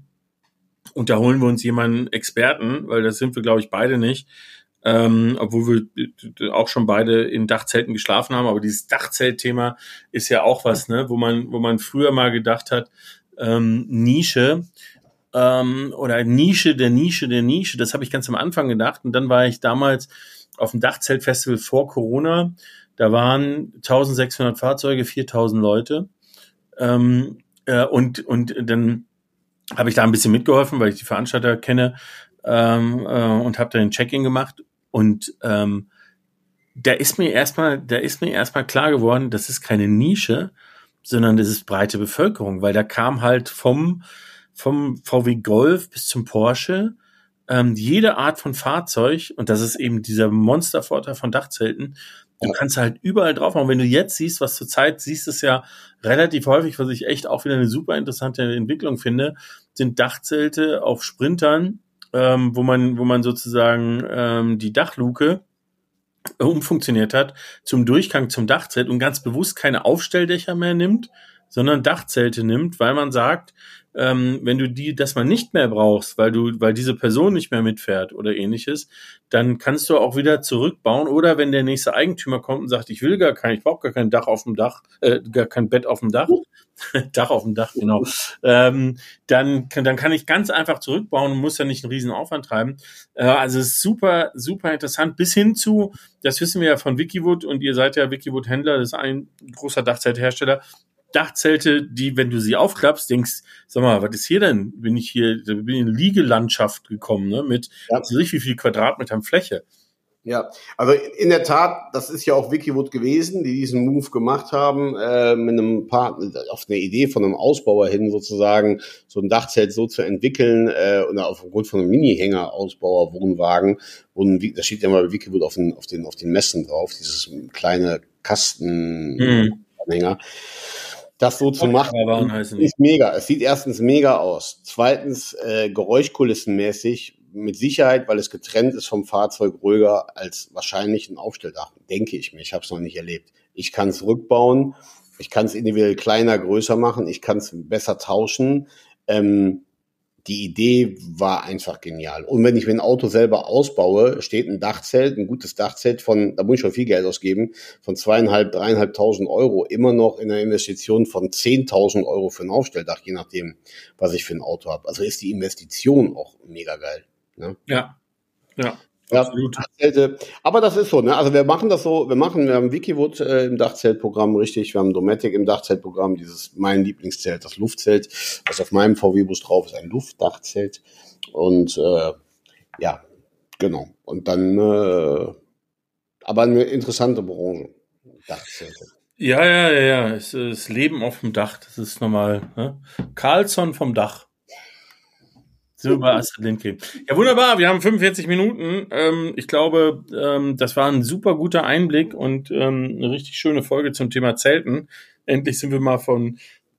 Und da holen wir uns jemanden Experten, weil das sind wir, glaube ich, beide nicht. Ähm, obwohl wir auch schon beide in Dachzelten geschlafen haben. Aber dieses Dachzelt-Thema ist ja auch was, ne, wo man, wo man früher mal gedacht hat, ähm, Nische, ähm, oder Nische der Nische der Nische. Das habe ich ganz am Anfang gedacht. Und dann war ich damals auf dem Dachzeltfestival vor Corona. Da waren eintausendsechshundert Fahrzeuge, viertausend Leute. Ähm, äh, und, und dann habe ich da ein bisschen mitgeholfen, weil ich die Veranstalter kenne, ähm, äh, und habe da ein Check-in gemacht. Und ähm, da ist mir erstmal, da ist mir erstmal klar geworden, das ist keine Nische, sondern das ist breite Bevölkerung, weil da kam halt vom vom V W Golf bis zum Porsche ähm, jede Art von Fahrzeug, und das ist eben dieser Monstervorteil von Dachzelten. Du kannst halt überall drauf machen. Wenn du jetzt siehst, was zur Zeit siehst, ist ja relativ häufig, was ich echt auch wieder eine super interessante Entwicklung finde, sind Dachzelte auf Sprintern, ähm, wo man, wo man sozusagen ähm, die Dachluke umfunktioniert hat zum Durchgang zum Dachzelt und ganz bewusst keine Aufstelldächer mehr nimmt, sondern Dachzelte nimmt, weil man sagt, ähm, wenn du die, das mal nicht mehr brauchst, weil du, weil diese Person nicht mehr mitfährt oder ähnliches, dann kannst du auch wieder zurückbauen. Oder wenn der nächste Eigentümer kommt und sagt, ich will gar kein, ich brauche gar kein Dach auf dem Dach, äh, gar kein Bett auf dem Dach, Dach auf dem Dach, genau, ähm, dann, kann, dann kann ich ganz einfach zurückbauen und muss ja nicht einen riesen Aufwand treiben. Äh, also es ist super, super interessant, bis hin zu, das wissen wir ja von Wikiwood, und ihr seid ja Wikiwood-Händler, das ist ein großer Dachzelthersteller, Dachzelte, die, wenn du sie aufklappst, denkst, sag mal, was ist hier denn? Bin ich hier, bin ich in eine Liegelandschaft gekommen, ne, mit Ja. so richtig wie viel Quadratmetern Fläche. Ja, also in der Tat, das ist ja auch Wikiwood gewesen, die diesen Move gemacht haben, äh, mit einem Partner, auf eine Idee von einem Ausbauer hin sozusagen, so ein Dachzelt so zu entwickeln, äh, oder aufgrund von einem Mini-Hänger-Ausbauer, Wohnwagen, und da steht ja mal Wikiwood auf den, auf den, auf den Messen drauf, dieses kleine Kastenanhänger. Mhm. Das so zu machen, Caravan heißen die. ist mega. Es sieht erstens mega aus. Zweitens, äh, geräuschkulissenmäßig, mit Sicherheit, weil es getrennt ist vom Fahrzeug, ruhiger als wahrscheinlich ein Aufstelldach, denke ich mir. Ich habe es noch nicht erlebt. Ich kann es rückbauen, ich kann es individuell kleiner, größer machen, ich kann es besser tauschen. Ähm, die Idee war einfach genial. Und wenn ich mir ein Auto selber ausbaue, steht ein Dachzelt, ein gutes Dachzelt von, da muss ich schon viel Geld ausgeben, von zweieinhalb, dreieinhalbtausend Euro, immer noch in einer Investition von zehntausend Euro für ein Aufstelldach, je nachdem, was ich für ein Auto habe. Also ist die Investition auch mega geil. Ne? Ja, ja. Ja, absolut. Dachzelte. Aber das ist so, ne? Also wir machen das so, wir machen, wir haben Wikiwood äh, im Dachzeltprogramm, richtig, wir haben Dometic im Dachzeltprogramm, dieses mein Lieblingszelt, das Luftzelt, was auf meinem V W-Bus drauf ist, ein Luftdachzelt. Und äh, ja, genau. Und dann äh, aber eine interessante Branche, Dachzelte. Ja, ja, ja, ja. Es, das Leben auf dem Dach, das ist normal. Ne? Carlson vom Dach. So bei Astrid Lindgren. Ja, wunderbar. Wir haben fünfundvierzig Minuten. Ähm, ich glaube, ähm, das war ein super guter Einblick und ähm, eine richtig schöne Folge zum Thema Zelten. Endlich sind wir mal von,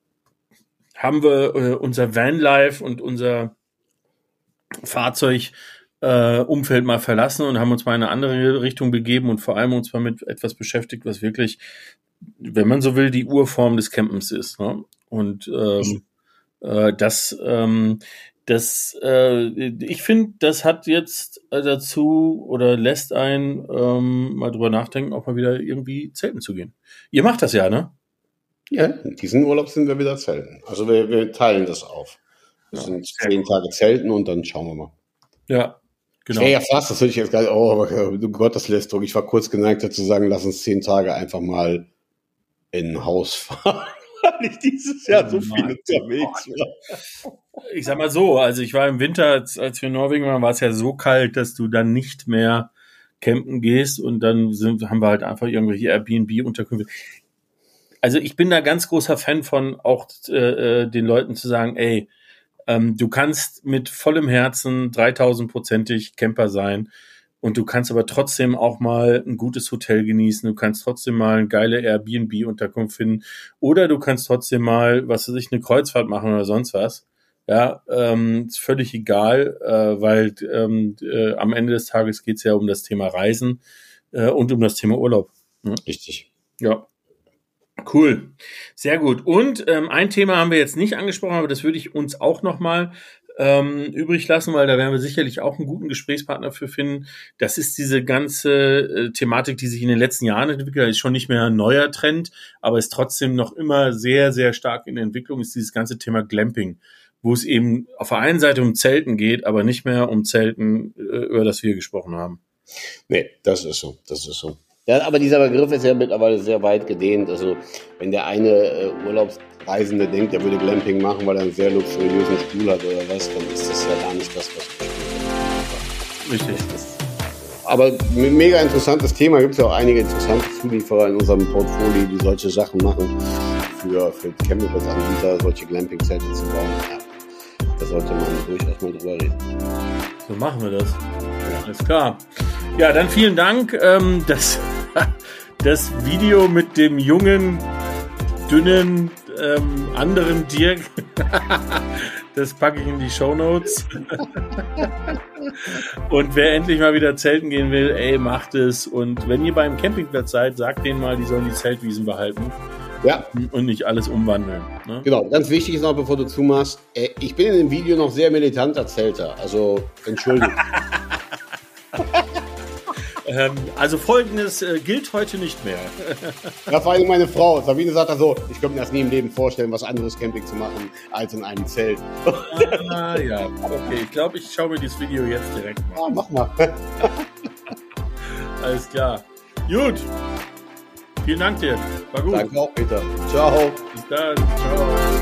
haben wir äh, unser Vanlife und unser Fahrzeugumfeld äh, Umfeld mal verlassen und haben uns mal in eine andere Richtung begeben und vor allem uns mal mit etwas beschäftigt, was wirklich, wenn man so will, die Urform des Campens ist. Ne? Und ähm, äh, das ähm, Das, äh, ich finde, das hat jetzt dazu oder lässt einen ähm, mal drüber nachdenken, auch mal wieder irgendwie zelten zu gehen. Ihr macht das ja, ne? Ja, in diesem Urlaub sind wir wieder zelten. Also wir, wir teilen das auf. Das ja, sind zehn Tage zelten und dann schauen wir mal. Ja, genau. Ich wäre ja fast, das würde ich jetzt gar nicht, oh, du Gotteslästerung. Ich war kurz geneigt dazu sagen, lass uns zehn Tage einfach mal in ein Haus fahren. Weil ich dieses Jahr so viel unterwegs war. Ich sag mal so, also ich war im Winter, als, als wir in Norwegen waren, war es ja so kalt, dass du dann nicht mehr campen gehst und dann sind, haben wir halt einfach irgendwelche Airbnb-Unterkünfte. Also ich bin da ganz großer Fan von, auch äh, den Leuten zu sagen, ey, ähm, du kannst mit vollem Herzen dreitausend-prozentig Camper sein. Und du kannst aber trotzdem auch mal ein gutes Hotel genießen. Du kannst trotzdem mal eine geile Airbnb-Unterkunft finden. Oder du kannst trotzdem mal, was weiß ich, eine Kreuzfahrt machen oder sonst was. Ja, ähm, ist völlig egal, äh, weil ähm, äh, am Ende des Tages geht's ja um das Thema Reisen äh, und um das Thema Urlaub. Hm? Richtig. Ja. Cool. Sehr gut. Und ähm, ein Thema haben wir jetzt nicht angesprochen, aber das würde ich uns auch nochmal ähm, übrig lassen, weil da werden wir sicherlich auch einen guten Gesprächspartner für finden. Das ist diese ganze äh, Thematik, die sich in den letzten Jahren entwickelt hat. Ist schon nicht mehr ein neuer Trend, aber ist trotzdem noch immer sehr, sehr stark in der Entwicklung, ist dieses ganze Thema Glamping, wo es eben auf der einen Seite um Zelten geht, aber nicht mehr um Zelten, äh, über das wir gesprochen haben. Nee, das ist so, das ist so. Ja, aber dieser Begriff ist ja mittlerweile sehr weit gedehnt. Also wenn der eine äh, Urlaubsreisende denkt, er würde Glamping machen, weil er einen sehr luxuriösen Stuhl hat oder was, dann ist das ja gar nicht das, was wir spielen. Richtig. Aber ein mega interessantes Thema. Gibt es ja auch einige interessante Zulieferer in unserem Portfolio, die solche Sachen machen, für, für Campingplatzanbieter solche Glamping-Zelte zu bauen. Ja, da sollte man durchaus mal drüber reden. So machen wir das. Ja. Alles klar. Ja, dann vielen Dank. Ähm, das, das Video mit dem jungen, dünnen, ähm, anderen Dirk, das packe ich in die Shownotes. Und wer endlich mal wieder zelten gehen will, ey, macht es. Und wenn ihr beim Campingplatz seid, sagt denen mal, die sollen die Zeltwiesen behalten. Ja. Und nicht alles umwandeln. Ne? Genau, ganz wichtig ist noch, bevor du zumachst, äh, ich bin in dem Video noch sehr militanter Zelter. Also, entschuldigt. ähm, also folgendes äh, gilt heute nicht mehr. Ja, vor allem meine Frau. Sabine sagt dann so, ich könnte mir das nie im Leben vorstellen, was anderes Camping zu machen, als in einem Zelt. Ah, ja, okay. Ich glaube, ich schaue mir dieses Video jetzt direkt mal. Ja, mach mal. Alles klar. Gut. Vielen Dank dir. War gut. Danke auch, Peter. Ciao. Bis dann. Ciao.